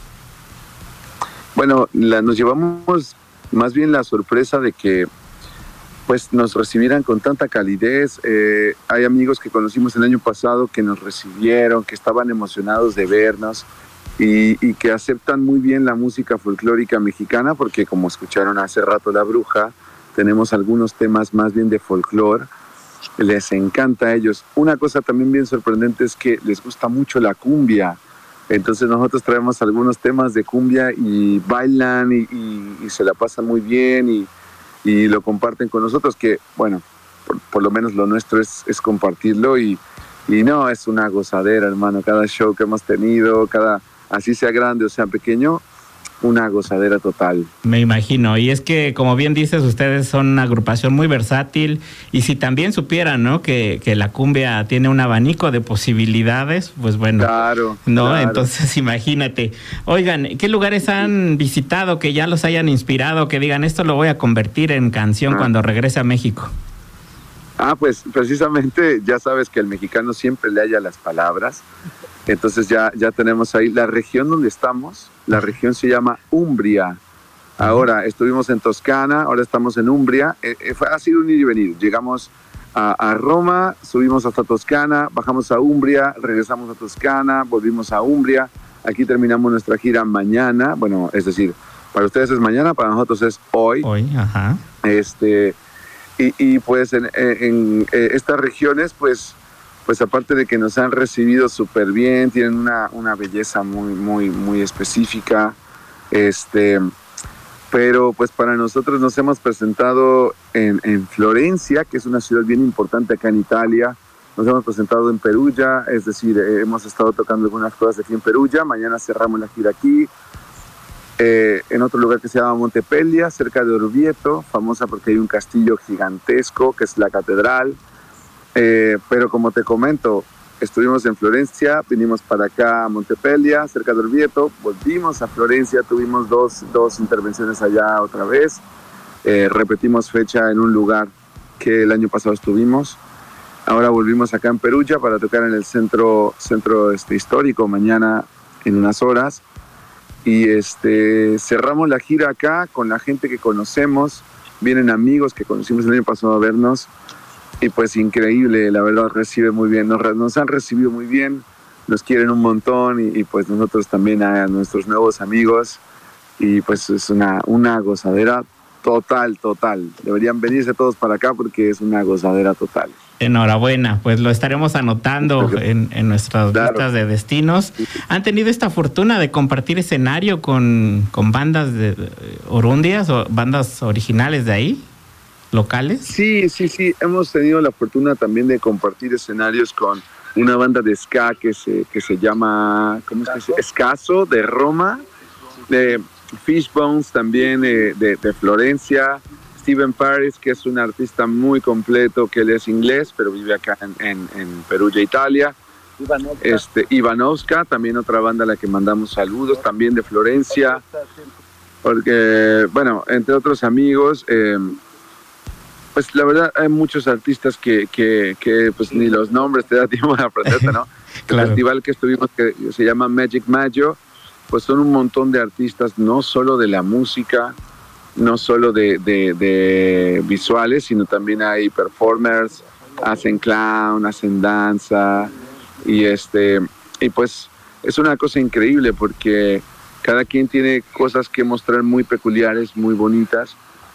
Speaker 6: Bueno, la, nos llevamos más bien la sorpresa de que pues nos recibieran con tanta calidez. Eh, hay amigos que conocimos el año pasado que nos recibieron, que estaban emocionados de vernos y, y que aceptan muy bien la música folclórica mexicana porque como escucharon hace rato La Bruja, tenemos algunos temas más bien de folclore. Les encanta a ellos. Una cosa también bien sorprendente es que les gusta mucho la cumbia. Entonces nosotros traemos algunos temas de cumbia y bailan y, y, y se la pasan muy bien y, y lo comparten con nosotros, que bueno, por, por lo menos lo nuestro es, es compartirlo y, y no, es una gozadera, hermano. Cada show que hemos tenido, cada así sea grande o sea pequeño, una gozadera total.
Speaker 8: Me imagino, y es que como bien dices, ustedes son una agrupación muy versátil y si también supieran, ¿no? Que, que la cumbia tiene un abanico de posibilidades, pues bueno.
Speaker 6: Claro.
Speaker 8: ¿No?
Speaker 6: Claro.
Speaker 8: Entonces imagínate. Oigan, ¿qué lugares han visitado que ya los hayan inspirado, que digan esto lo voy a convertir en canción ah. cuando regrese a México?
Speaker 6: Ah, pues precisamente ya sabes que el mexicano siempre le halla las palabras. Entonces ya, ya tenemos ahí la región donde estamos, la región se llama Umbria, Ahora estuvimos en Toscana, ahora estamos en Umbria. Eh, eh, fue, ha sido un ir y venir. Llegamos a, a Roma, subimos hasta Toscana, bajamos a Umbria, regresamos a Toscana, volvimos a Umbria. Aquí terminamos nuestra gira mañana. Bueno, es decir, para ustedes es mañana, para nosotros es hoy.
Speaker 8: Hoy, ajá.
Speaker 6: Este, y, y pues en, en, en estas regiones, pues, pues aparte de que nos han recibido súper bien, tienen una, una belleza muy, muy, muy específica. Este... Pero pues para nosotros nos hemos presentado en, en Florencia, que es una ciudad bien importante acá en Italia. Nos hemos presentado en Perugia, es decir, eh, hemos estado tocando algunas cosas aquí en Perugia. Mañana cerramos la gira aquí. Eh, en otro lugar que se llama Montepellia, cerca de Orvieto, famosa porque hay un castillo gigantesco, que es la catedral. Eh, pero como te comento, estuvimos en Florencia, vinimos para acá a Montepellia, cerca de Orvieto, volvimos a Florencia, tuvimos dos, dos intervenciones allá otra vez, eh, repetimos fecha en un lugar que el año pasado estuvimos, ahora volvimos acá en Perugia para tocar en el centro, centro este, histórico mañana en unas horas, y este, cerramos la gira acá con la gente que conocemos, vienen amigos que conocimos el año pasado a vernos. Y pues increíble, la verdad recibe muy bien, nos, nos han recibido muy bien, nos quieren un montón y, y pues nosotros también a nuestros nuevos amigos y pues es una, una gozadera total, total. Deberían venirse todos para acá porque es una gozadera total.
Speaker 8: Enhorabuena, pues lo estaremos anotando en, en nuestras
Speaker 6: claro.
Speaker 8: listas de destinos. ¿Han tenido esta fortuna de compartir escenario con, con bandas de, de orundias o bandas originales de ahí? ¿Locales?
Speaker 6: Sí, sí, sí. Hemos tenido la fortuna también de compartir escenarios con una banda de ska que se, que se llama, ¿cómo es que se llama? Escaso, de Roma, de Fishbones también, eh, de, de Florencia, Steven Paris, que es un artista muy completo, que él es inglés, pero vive acá en, en, en Perugia, Italia. Ivanovska. Este, Ivanovska, también otra banda a la que mandamos saludos, también de Florencia, porque, bueno, entre otros amigos... Eh, Pues la verdad hay muchos artistas que, que, que pues ni los nombres te da tiempo de aprenderte, ¿no? Claro. El festival que estuvimos, que se llama Magic Maggio, pues son un montón de artistas, no solo de la música, no solo de, de, de visuales, sino también hay performers, hacen clown, hacen danza, y este y pues es una cosa increíble porque cada quien tiene cosas que mostrar muy peculiares, muy bonitas.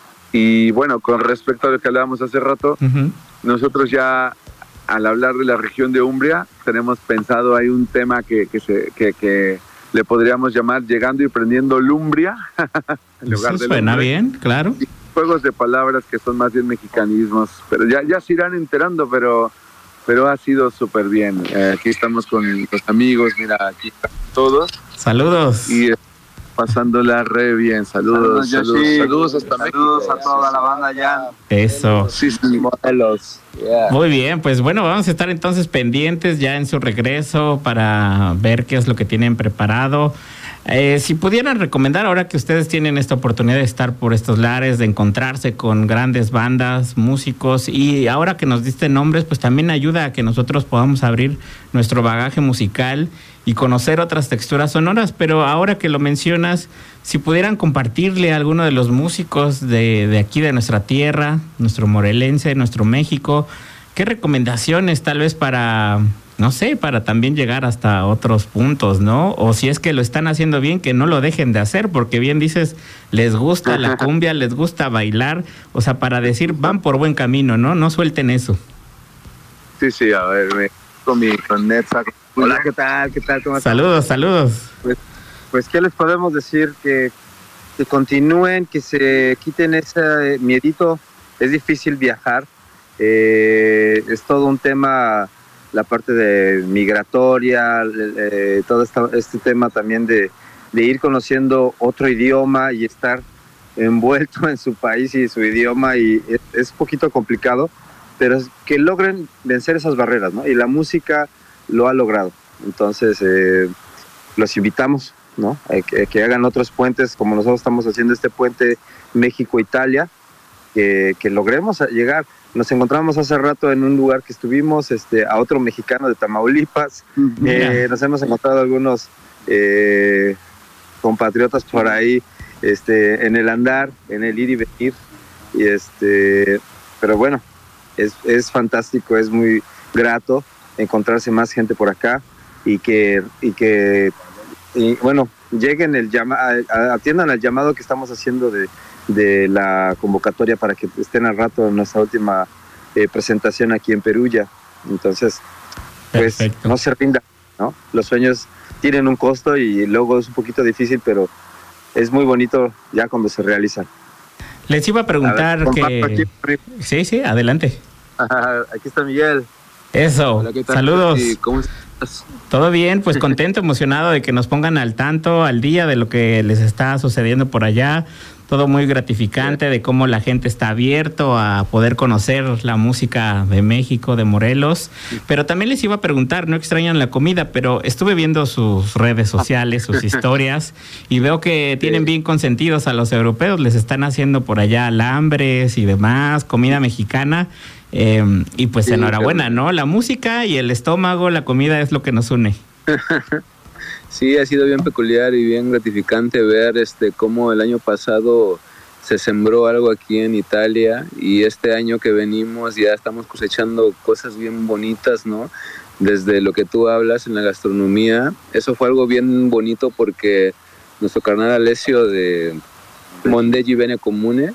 Speaker 6: Y bueno, con respecto a lo que hablábamos hace rato, uh-huh. nosotros ya al hablar de la región de Umbria, tenemos pensado, hay un tema que, que, se, que, que le podríamos llamar Llegando y Prendiendo Lumbria. En lugar
Speaker 8: Eso
Speaker 6: de
Speaker 8: suena
Speaker 6: lumbre.
Speaker 8: bien, claro.
Speaker 6: Y juegos de palabras que son más bien mexicanismos, pero ya, ya se irán enterando, pero, pero ha sido súper bien. Eh, aquí estamos con los amigos, mira, aquí están todos.
Speaker 8: Saludos.
Speaker 6: Y pasándola re bien, saludos, saludos, saludos, saludos hasta
Speaker 11: saludos
Speaker 6: México.
Speaker 11: a toda la banda ya.
Speaker 8: Eso.
Speaker 6: Sí, sí, modelos.
Speaker 11: Yeah.
Speaker 8: Muy bien, pues bueno, vamos a estar entonces pendientes ya en su regreso para ver qué es lo que tienen preparado. Eh, si pudieran recomendar, ahora que ustedes tienen esta oportunidad de estar por estos lares, de encontrarse con grandes bandas, músicos, y ahora que nos diste nombres, pues también ayuda a que nosotros podamos abrir nuestro bagaje musical y conocer otras texturas sonoras. Pero ahora que lo mencionas, si pudieran compartirle a alguno de los músicos de, de aquí, de nuestra tierra, nuestro morelense, nuestro México, ¿qué recomendaciones tal vez para... no sé, para también llegar hasta otros puntos, ¿no? O si es que lo están haciendo bien, que no lo dejen de hacer, porque bien dices, les gusta la cumbia, les gusta bailar, o sea, para decir, van por buen camino, ¿no? No suelten eso.
Speaker 6: Sí, sí, a ver, me, con mi, con Netza.
Speaker 11: Hola, ¿qué tal? ¿Qué tal? ¿Cómo están?
Speaker 8: Saludos, saludos.
Speaker 11: Pues, pues, ¿qué les podemos decir? Que, que continúen, que se quiten ese miedito. Es difícil viajar, eh, es todo un tema... la parte de migratoria, eh, todo esta, este tema también de, de ir conociendo otro idioma y estar envuelto en su país y su idioma, y es, es un poquito complicado, pero es que logren vencer esas barreras, ¿no? Y la música lo ha logrado. Entonces, eh, los invitamos, ¿no? A que, que hagan otros puentes, como nosotros estamos haciendo este puente México-Italia, que, que logremos llegar. Nos encontramos hace rato en un lugar que estuvimos, este, a otro mexicano de Tamaulipas. Eh, nos hemos encontrado algunos eh, compatriotas por ahí este, en el andar, en el ir y venir. Y este, pero bueno, es, es fantástico, es muy grato encontrarse más gente por acá y que, y que y, bueno, lleguen el llama, atiendan al llamado que estamos haciendo de, de la convocatoria para que estén al rato en nuestra última eh, presentación aquí en Perugia. Entonces, pues Perfecto. No se rinda, ¿no? Los sueños tienen un costo y luego es un poquito difícil, pero es muy bonito ya cuando se realizan.
Speaker 8: Les iba a preguntar a ver, que... Aquí. Sí, sí, adelante.
Speaker 11: Ajá, aquí está Miguel.
Speaker 8: Eso, Hola, ¿qué tal? Saludos.
Speaker 11: ¿Cómo estás?
Speaker 8: Todo bien, pues contento, emocionado de que nos pongan al tanto, al día de lo que les está sucediendo por allá. Todo muy gratificante de cómo la gente está abierto a poder conocer la música de México, de Morelos. Pero también les iba a preguntar, no extrañan la comida, pero estuve viendo sus redes sociales, sus historias, y veo que tienen bien consentidos a los europeos. Les están haciendo por allá alambres y demás, comida mexicana. Eh, y pues sí, enhorabuena, ¿no? La música y el estómago, la comida es lo que nos une.
Speaker 13: Sí, ha sido bien peculiar y bien gratificante ver este cómo el año pasado se sembró algo aquí en Italia y este año que venimos ya estamos cosechando cosas bien bonitas, ¿no? Desde lo que tú hablas en la gastronomía, eso fue algo bien bonito porque nuestro carnal Alessio de Mondeggi Bene Comune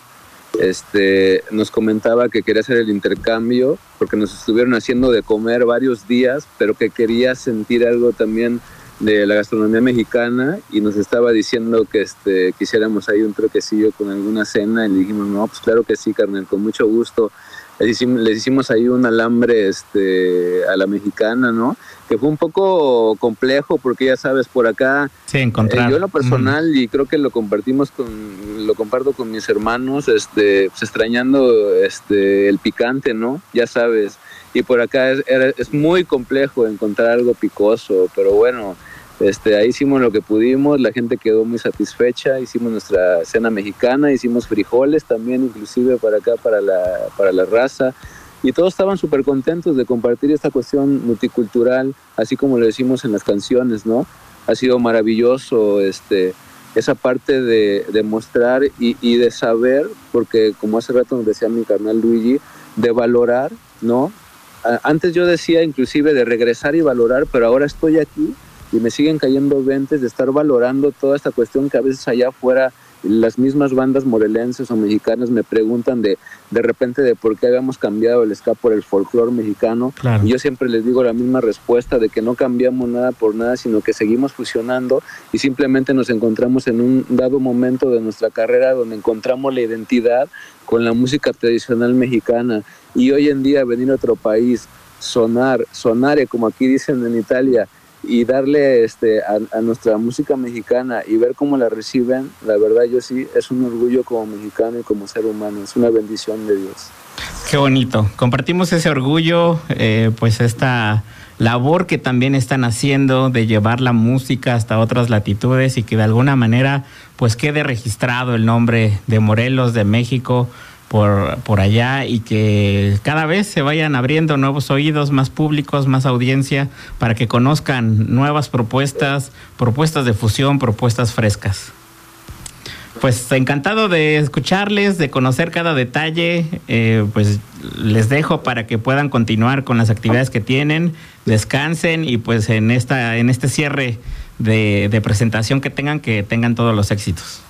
Speaker 13: este, nos comentaba que quería hacer el intercambio porque nos estuvieron haciendo de comer varios días, pero que quería sentir algo también de la gastronomía mexicana y nos estaba diciendo que este, quisiéramos ahí un troquecillo con alguna cena y le dijimos, no, pues claro que sí, carnal, con mucho gusto. Les hicimos, les hicimos ahí un alambre este, a la mexicana, ¿no? Que fue un poco complejo porque ya sabes, por acá,
Speaker 8: sí, encontrar.
Speaker 13: Eh, yo en lo personal mm. y creo que lo compartimos con, lo comparto con mis hermanos, este, pues extrañando este, el picante, ¿no? Ya sabes, y por acá es, era, es muy complejo encontrar algo picoso, pero bueno, Este, ahí hicimos lo que pudimos, la gente quedó muy satisfecha, hicimos nuestra cena mexicana, hicimos frijoles también, inclusive para acá, para la, para la raza, y todos estaban súper contentos de compartir esta cuestión multicultural, así como lo decimos en las canciones, ¿no? Ha sido maravilloso este, esa parte de, de mostrar y, y de saber, porque como hace rato nos decía mi carnal Luigi, de valorar, ¿no? Antes yo decía inclusive de regresar y valorar, pero ahora estoy aquí y me siguen cayendo veintes de estar valorando toda esta cuestión que a veces allá afuera las mismas bandas morelenses o mexicanas me preguntan de, de repente de por qué habíamos cambiado el ska por el folclore mexicano. Claro. Y yo siempre les digo la misma respuesta de que no cambiamos nada por nada, sino que seguimos fusionando y simplemente nos encontramos en un dado momento de nuestra carrera donde encontramos la identidad con la música tradicional mexicana. Y hoy en día venir a otro país, sonar, sonare como aquí dicen en Italia, y darle este a, a nuestra música mexicana y ver cómo la reciben, la verdad yo sí, es un orgullo como mexicano y como ser humano, es una bendición de Dios.
Speaker 8: Qué bonito, compartimos ese orgullo, eh, pues esta labor que también están haciendo de llevar la música hasta otras latitudes y que de alguna manera pues quede registrado el nombre de Morelos, de México, por, por allá y que cada vez se vayan abriendo nuevos oídos, más públicos, más audiencia, para que conozcan nuevas propuestas, propuestas de fusión, propuestas frescas. Pues encantado de escucharles, de conocer cada detalle, eh, pues les dejo para que puedan continuar con las actividades que tienen, descansen y pues en esta en este cierre de, de presentación que tengan, que tengan todos los éxitos.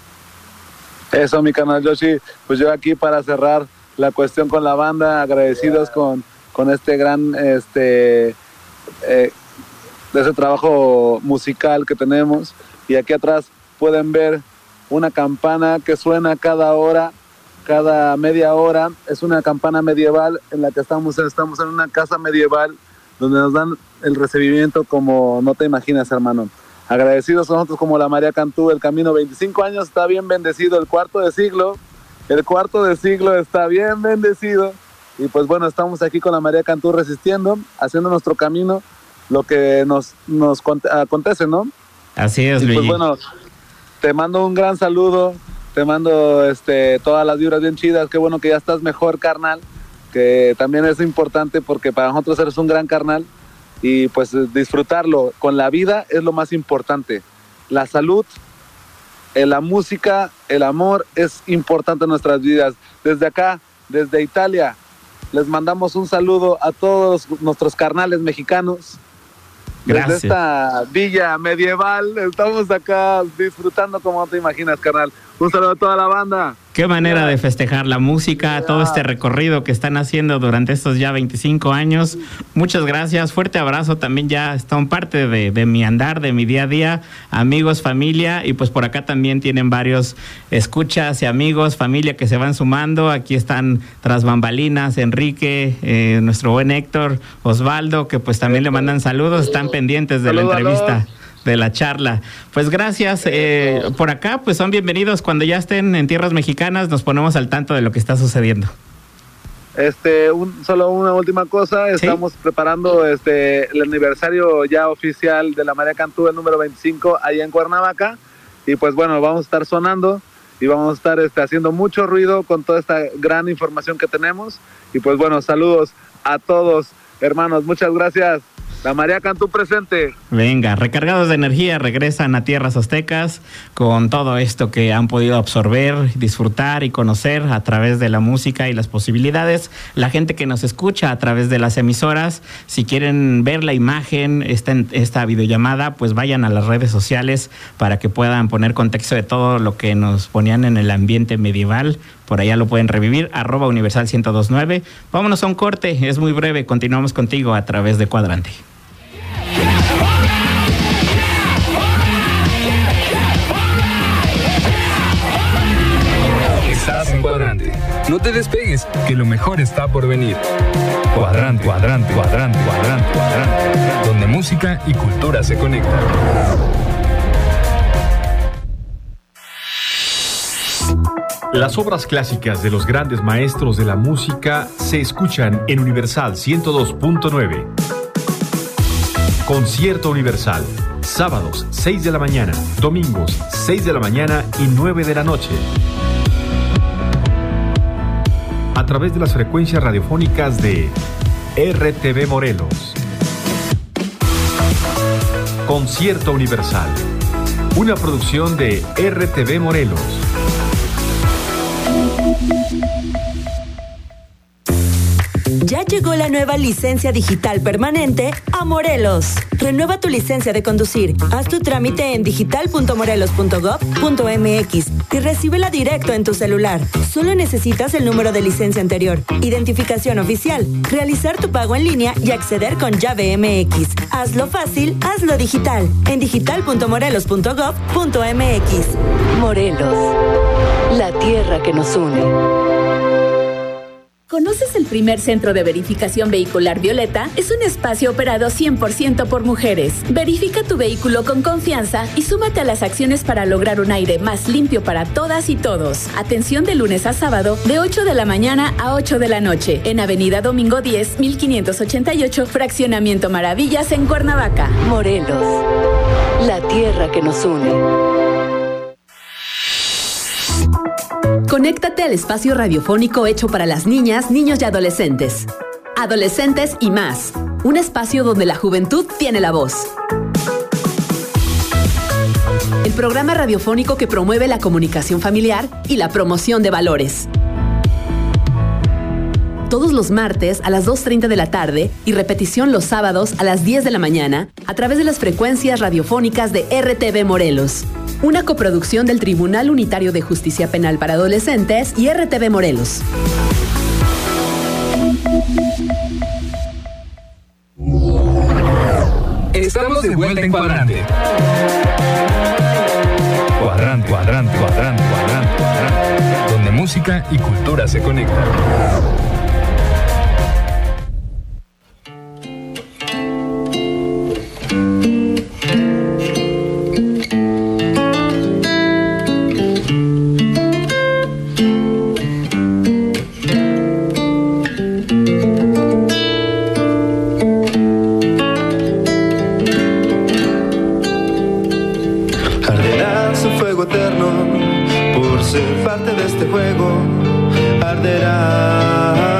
Speaker 14: Eso, mi canal Yoshi, pues yo aquí para cerrar la cuestión con la banda, agradecidos con, con este gran, este, eh, de ese trabajo musical que tenemos. Y aquí atrás pueden ver una campana que suena cada hora, cada media hora. Es una campana medieval en la que estamos, estamos en una casa medieval donde nos dan el recibimiento como no te imaginas, hermano. Agradecidos nosotros como la María Cantú, el camino veinticinco años está bien bendecido, el cuarto de siglo, el cuarto de siglo está bien bendecido. Y pues bueno, estamos aquí con la María Cantú resistiendo, haciendo nuestro camino, lo que nos, nos acontece, ¿no?
Speaker 8: Así es, Luigi.
Speaker 14: Pues bueno, te mando un gran saludo, te mando este, todas las vibras bien chidas, qué bueno que ya estás mejor, carnal, que también es importante porque para nosotros eres un gran carnal. Y pues disfrutarlo con la vida es lo más importante. La salud eh, la música, el amor es importante en nuestras vidas. Desde acá, desde Italia, les mandamos un saludo a todos nuestros carnales mexicanos. Gracias. Desde esta villa medieval, estamos acá disfrutando como te imaginas, carnal. Un saludo a toda la banda.
Speaker 8: Qué manera de festejar la música, todo este recorrido que están haciendo durante estos ya veinticinco años. Muchas gracias, fuerte abrazo, también ya están parte de, de mi andar, de mi día a día, amigos, familia, y pues por acá también tienen varios escuchas y amigos, familia que se van sumando. Aquí están tras bambalinas, Enrique, eh, nuestro buen Héctor, Osvaldo, que pues también le mandan saludos, están pendientes de la entrevista, de la charla. Pues gracias, eh, por acá pues son bienvenidos cuando ya estén en tierras mexicanas, nos ponemos al tanto de lo que está sucediendo.
Speaker 14: Este, un, solo una última cosa, estamos ¿Sí? preparando este el aniversario ya oficial de la María Cantú, el número veinticinco, allá en Cuernavaca, y pues bueno, vamos a estar sonando y vamos a estar este, haciendo mucho ruido con toda esta gran información que tenemos, y pues bueno, saludos a todos, hermanos, muchas gracias. La María Cantú presente.
Speaker 8: Venga, recargados de energía, regresan a tierras aztecas con todo esto que han podido absorber, disfrutar y conocer a través de la música y las posibilidades. La gente que nos escucha a través de las emisoras, si quieren ver la imagen, esta, esta videollamada, pues vayan a las redes sociales para que puedan poner contexto de todo lo que nos ponían en el ambiente medieval. Por allá lo pueden revivir, arroba universal ciento dos punto nueve. Vámonos a un corte, es muy breve, continuamos contigo a través de Cuadrante.
Speaker 10: Estás en Cuadrante. No te despegues, que lo mejor está por venir. Cuadrante, cuadrante, cuadrante, cuadrante, cuadrante. Donde música y cultura se conectan.
Speaker 1: Las obras clásicas de los grandes maestros de la música se escuchan en Universal ciento dos punto nueve. Concierto Universal, sábados seis de la mañana, domingos seis de la mañana y nueve de la noche. A través de las frecuencias radiofónicas de R T V Morelos. Concierto Universal, una producción de R T V Morelos.
Speaker 27: Ya llegó la nueva licencia digital permanente a Morelos. Renueva tu licencia de conducir. Haz tu trámite en digital punto morelos punto gob punto mx y recíbela directo en tu celular. Solo necesitas el número de licencia anterior, identificación oficial, realizar tu pago en línea y acceder con llave M X. Hazlo fácil, hazlo digital. En digital punto morelos punto gob punto mx.
Speaker 24: Morelos, la tierra que nos une.
Speaker 26: ¿Conoces el primer centro de verificación vehicular Violeta? Es un espacio operado cien por ciento por mujeres. Verifica tu vehículo con confianza y súmate a las acciones para lograr un aire más limpio para todas y todos. Atención de lunes a sábado, de ocho de la mañana a ocho de la noche, en Avenida Domingo diez, mil quinientos ochenta y ocho, Fraccionamiento Maravillas, en Cuernavaca.
Speaker 24: Morelos, la tierra que nos une.
Speaker 26: Conéctate al espacio radiofónico hecho para las niñas, niños y adolescentes. Adolescentes y más. Un espacio donde la juventud tiene la voz. El programa radiofónico que promueve la comunicación familiar y la promoción de valores. Todos los martes a las dos treinta de la tarde y repetición los sábados a las diez de la mañana a través de las frecuencias radiofónicas de R T V Morelos. Una coproducción del Tribunal Unitario de Justicia Penal para Adolescentes y R T V Morelos.
Speaker 10: Estamos de vuelta en Cuadrante. Cuadrante, cuadrante, cuadrante, cuadrante, cuadrante. Donde música y cultura se conectan.
Speaker 7: Ser parte de este juego, arderá.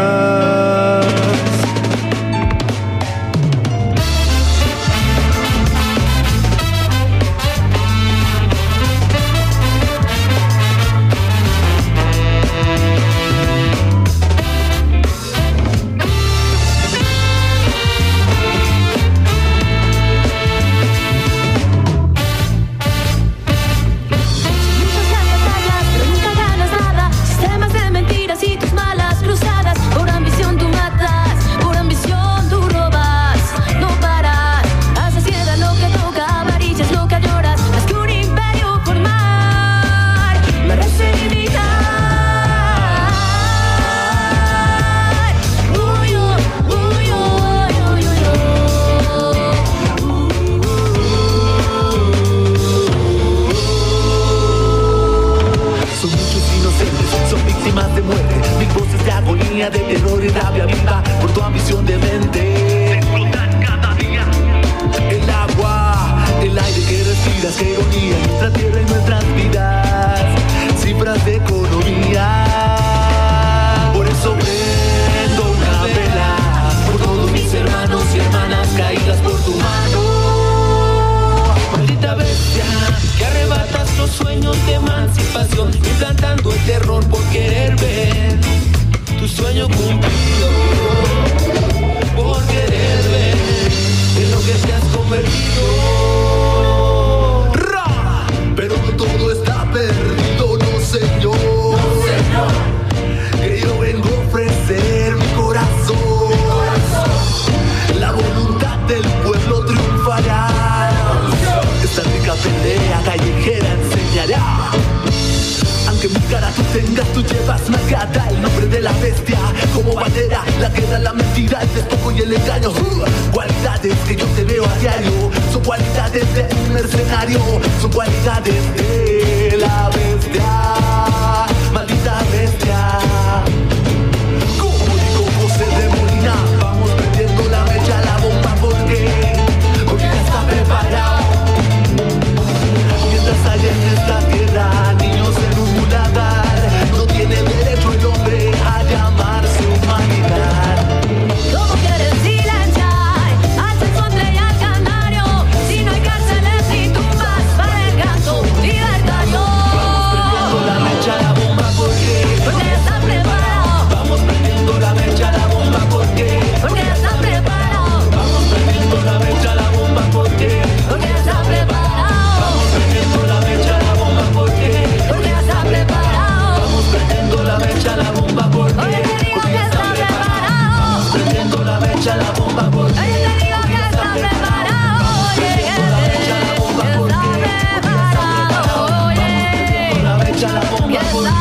Speaker 15: la guerra, la mentira, el despojo y el engaño. Uh, cualidades que yo te veo a diario, son cualidades de un mercenario, son cualidades de la bestia, maldita bestia. Como dijo José de Molina, vamos prendiendo la mecha, la bomba, porque porque ya está preparado. Mientras haya en esta tierra niños en un muladar, no tiene derecho el hombre a llamarse humanidad.
Speaker 16: ¿Cómo quieres silenciar al sensontle y al canario? Si no hay cárceles ni tumbas para el gato libertario.
Speaker 15: Vamos prendiendo la mecha, la bomba, porque
Speaker 16: porque ya está preparado.
Speaker 15: Vamos prendiendo la mecha, la bomba, porque
Speaker 16: porque ya está preparado.
Speaker 15: Vamos prendiendo la mecha, la bomba, porque
Speaker 16: porque ya está preparado.
Speaker 15: Vamos prendiendo la mecha, la bomba, porque
Speaker 16: porque ya está preparado.
Speaker 15: Vamos prendiendo la mecha, la bomba, porque
Speaker 16: Oye, te digo que está preparado.
Speaker 15: Vamos prendiendo la mecha, la bomba, porque
Speaker 16: Oye, te digo que está preparado. Oye,
Speaker 15: la mecha, la bomba, porque
Speaker 16: preparado. Oye,
Speaker 15: la mecha, la bomba,
Speaker 16: que está
Speaker 15: porque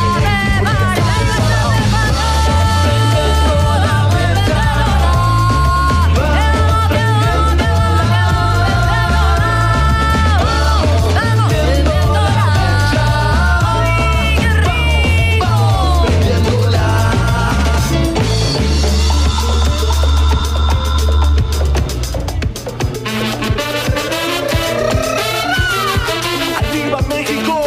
Speaker 15: ¡Arriba México!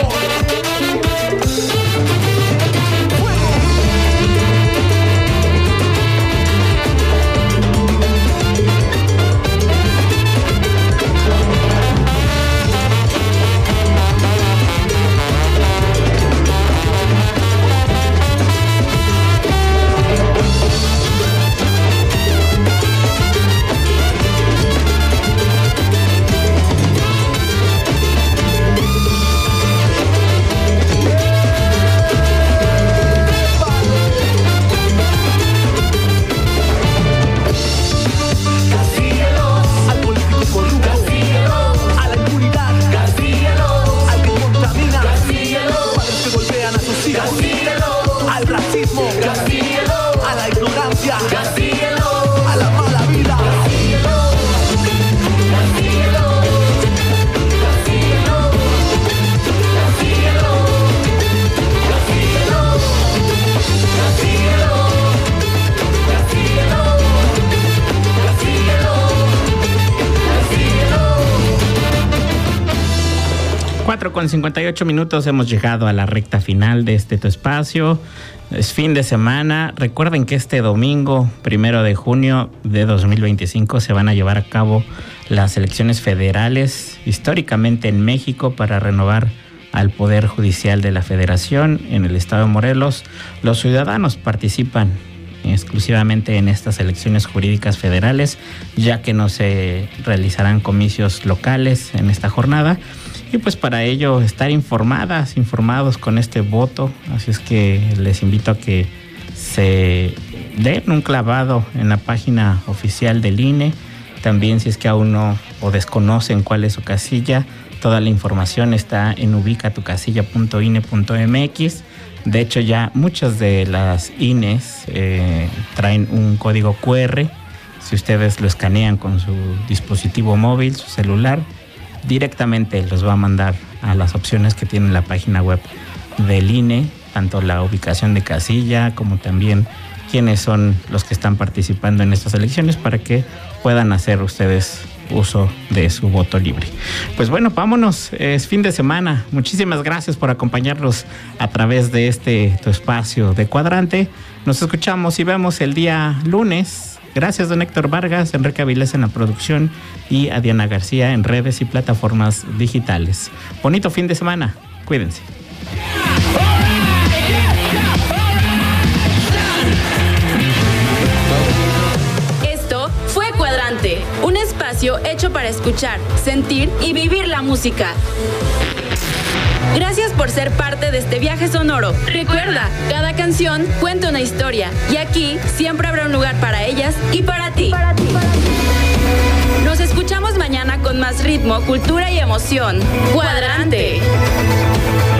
Speaker 15: Castíguelos al político corrupto, castíguelos a la impunidad, castíguelos al que contamina, castíguelos padres que golpean a sus hijos, castíguelos al racismo, castíguelos a la ignorancia, castíguelos a la mala vida, castíguelos, castíguelos, castíguelos, castíguelos, castíguelos, castíguelos, castíguelos.
Speaker 8: cuatro con cincuenta y ocho minutos, hemos llegado a la recta final de este tu espacio. Es fin de semana. Recuerden que este domingo, primero de junio de dos mil veinticinco, se van a llevar a cabo las elecciones federales históricamente en México para renovar al Poder Judicial de la Federación en el estado de Morelos. Los ciudadanos participan exclusivamente en estas elecciones jurídicas federales, ya que no se realizarán comicios locales en esta jornada. Y pues para ello estar informadas, informados con este voto. Así es que les invito a que se den un clavado en la página oficial del I N E. También, si es que aún no o desconocen cuál es su casilla, toda la información está en ubica tu casilla punto i n e punto m x. De hecho, ya muchas de las I N Es eh, traen un código cu erre. Si ustedes lo escanean con su dispositivo móvil, su celular, directamente los va a mandar a las opciones que tiene la página web del I N E, tanto la ubicación de casilla como también quiénes son los que están participando en estas elecciones, para que puedan hacer ustedes uso de su voto libre. Pues bueno, vámonos, es fin de semana. Muchísimas gracias por acompañarnos a través de este tu espacio de Cuadrante. Nos escuchamos y vemos el día lunes. Gracias, don Héctor Vargas, Enrique Avilés en la producción y a Diana García en redes y plataformas digitales. Bonito fin de semana. Cuídense.
Speaker 26: Esto fue Cuadrante, un espacio hecho para escuchar, sentir y vivir la música. Gracias por ser parte de este viaje sonoro. Recuerda, cada canción cuenta una historia y aquí siempre habrá un lugar para ellas y para ti. Para ti, para ti. Nos escuchamos mañana con más ritmo, cultura y emoción. Cuadrante.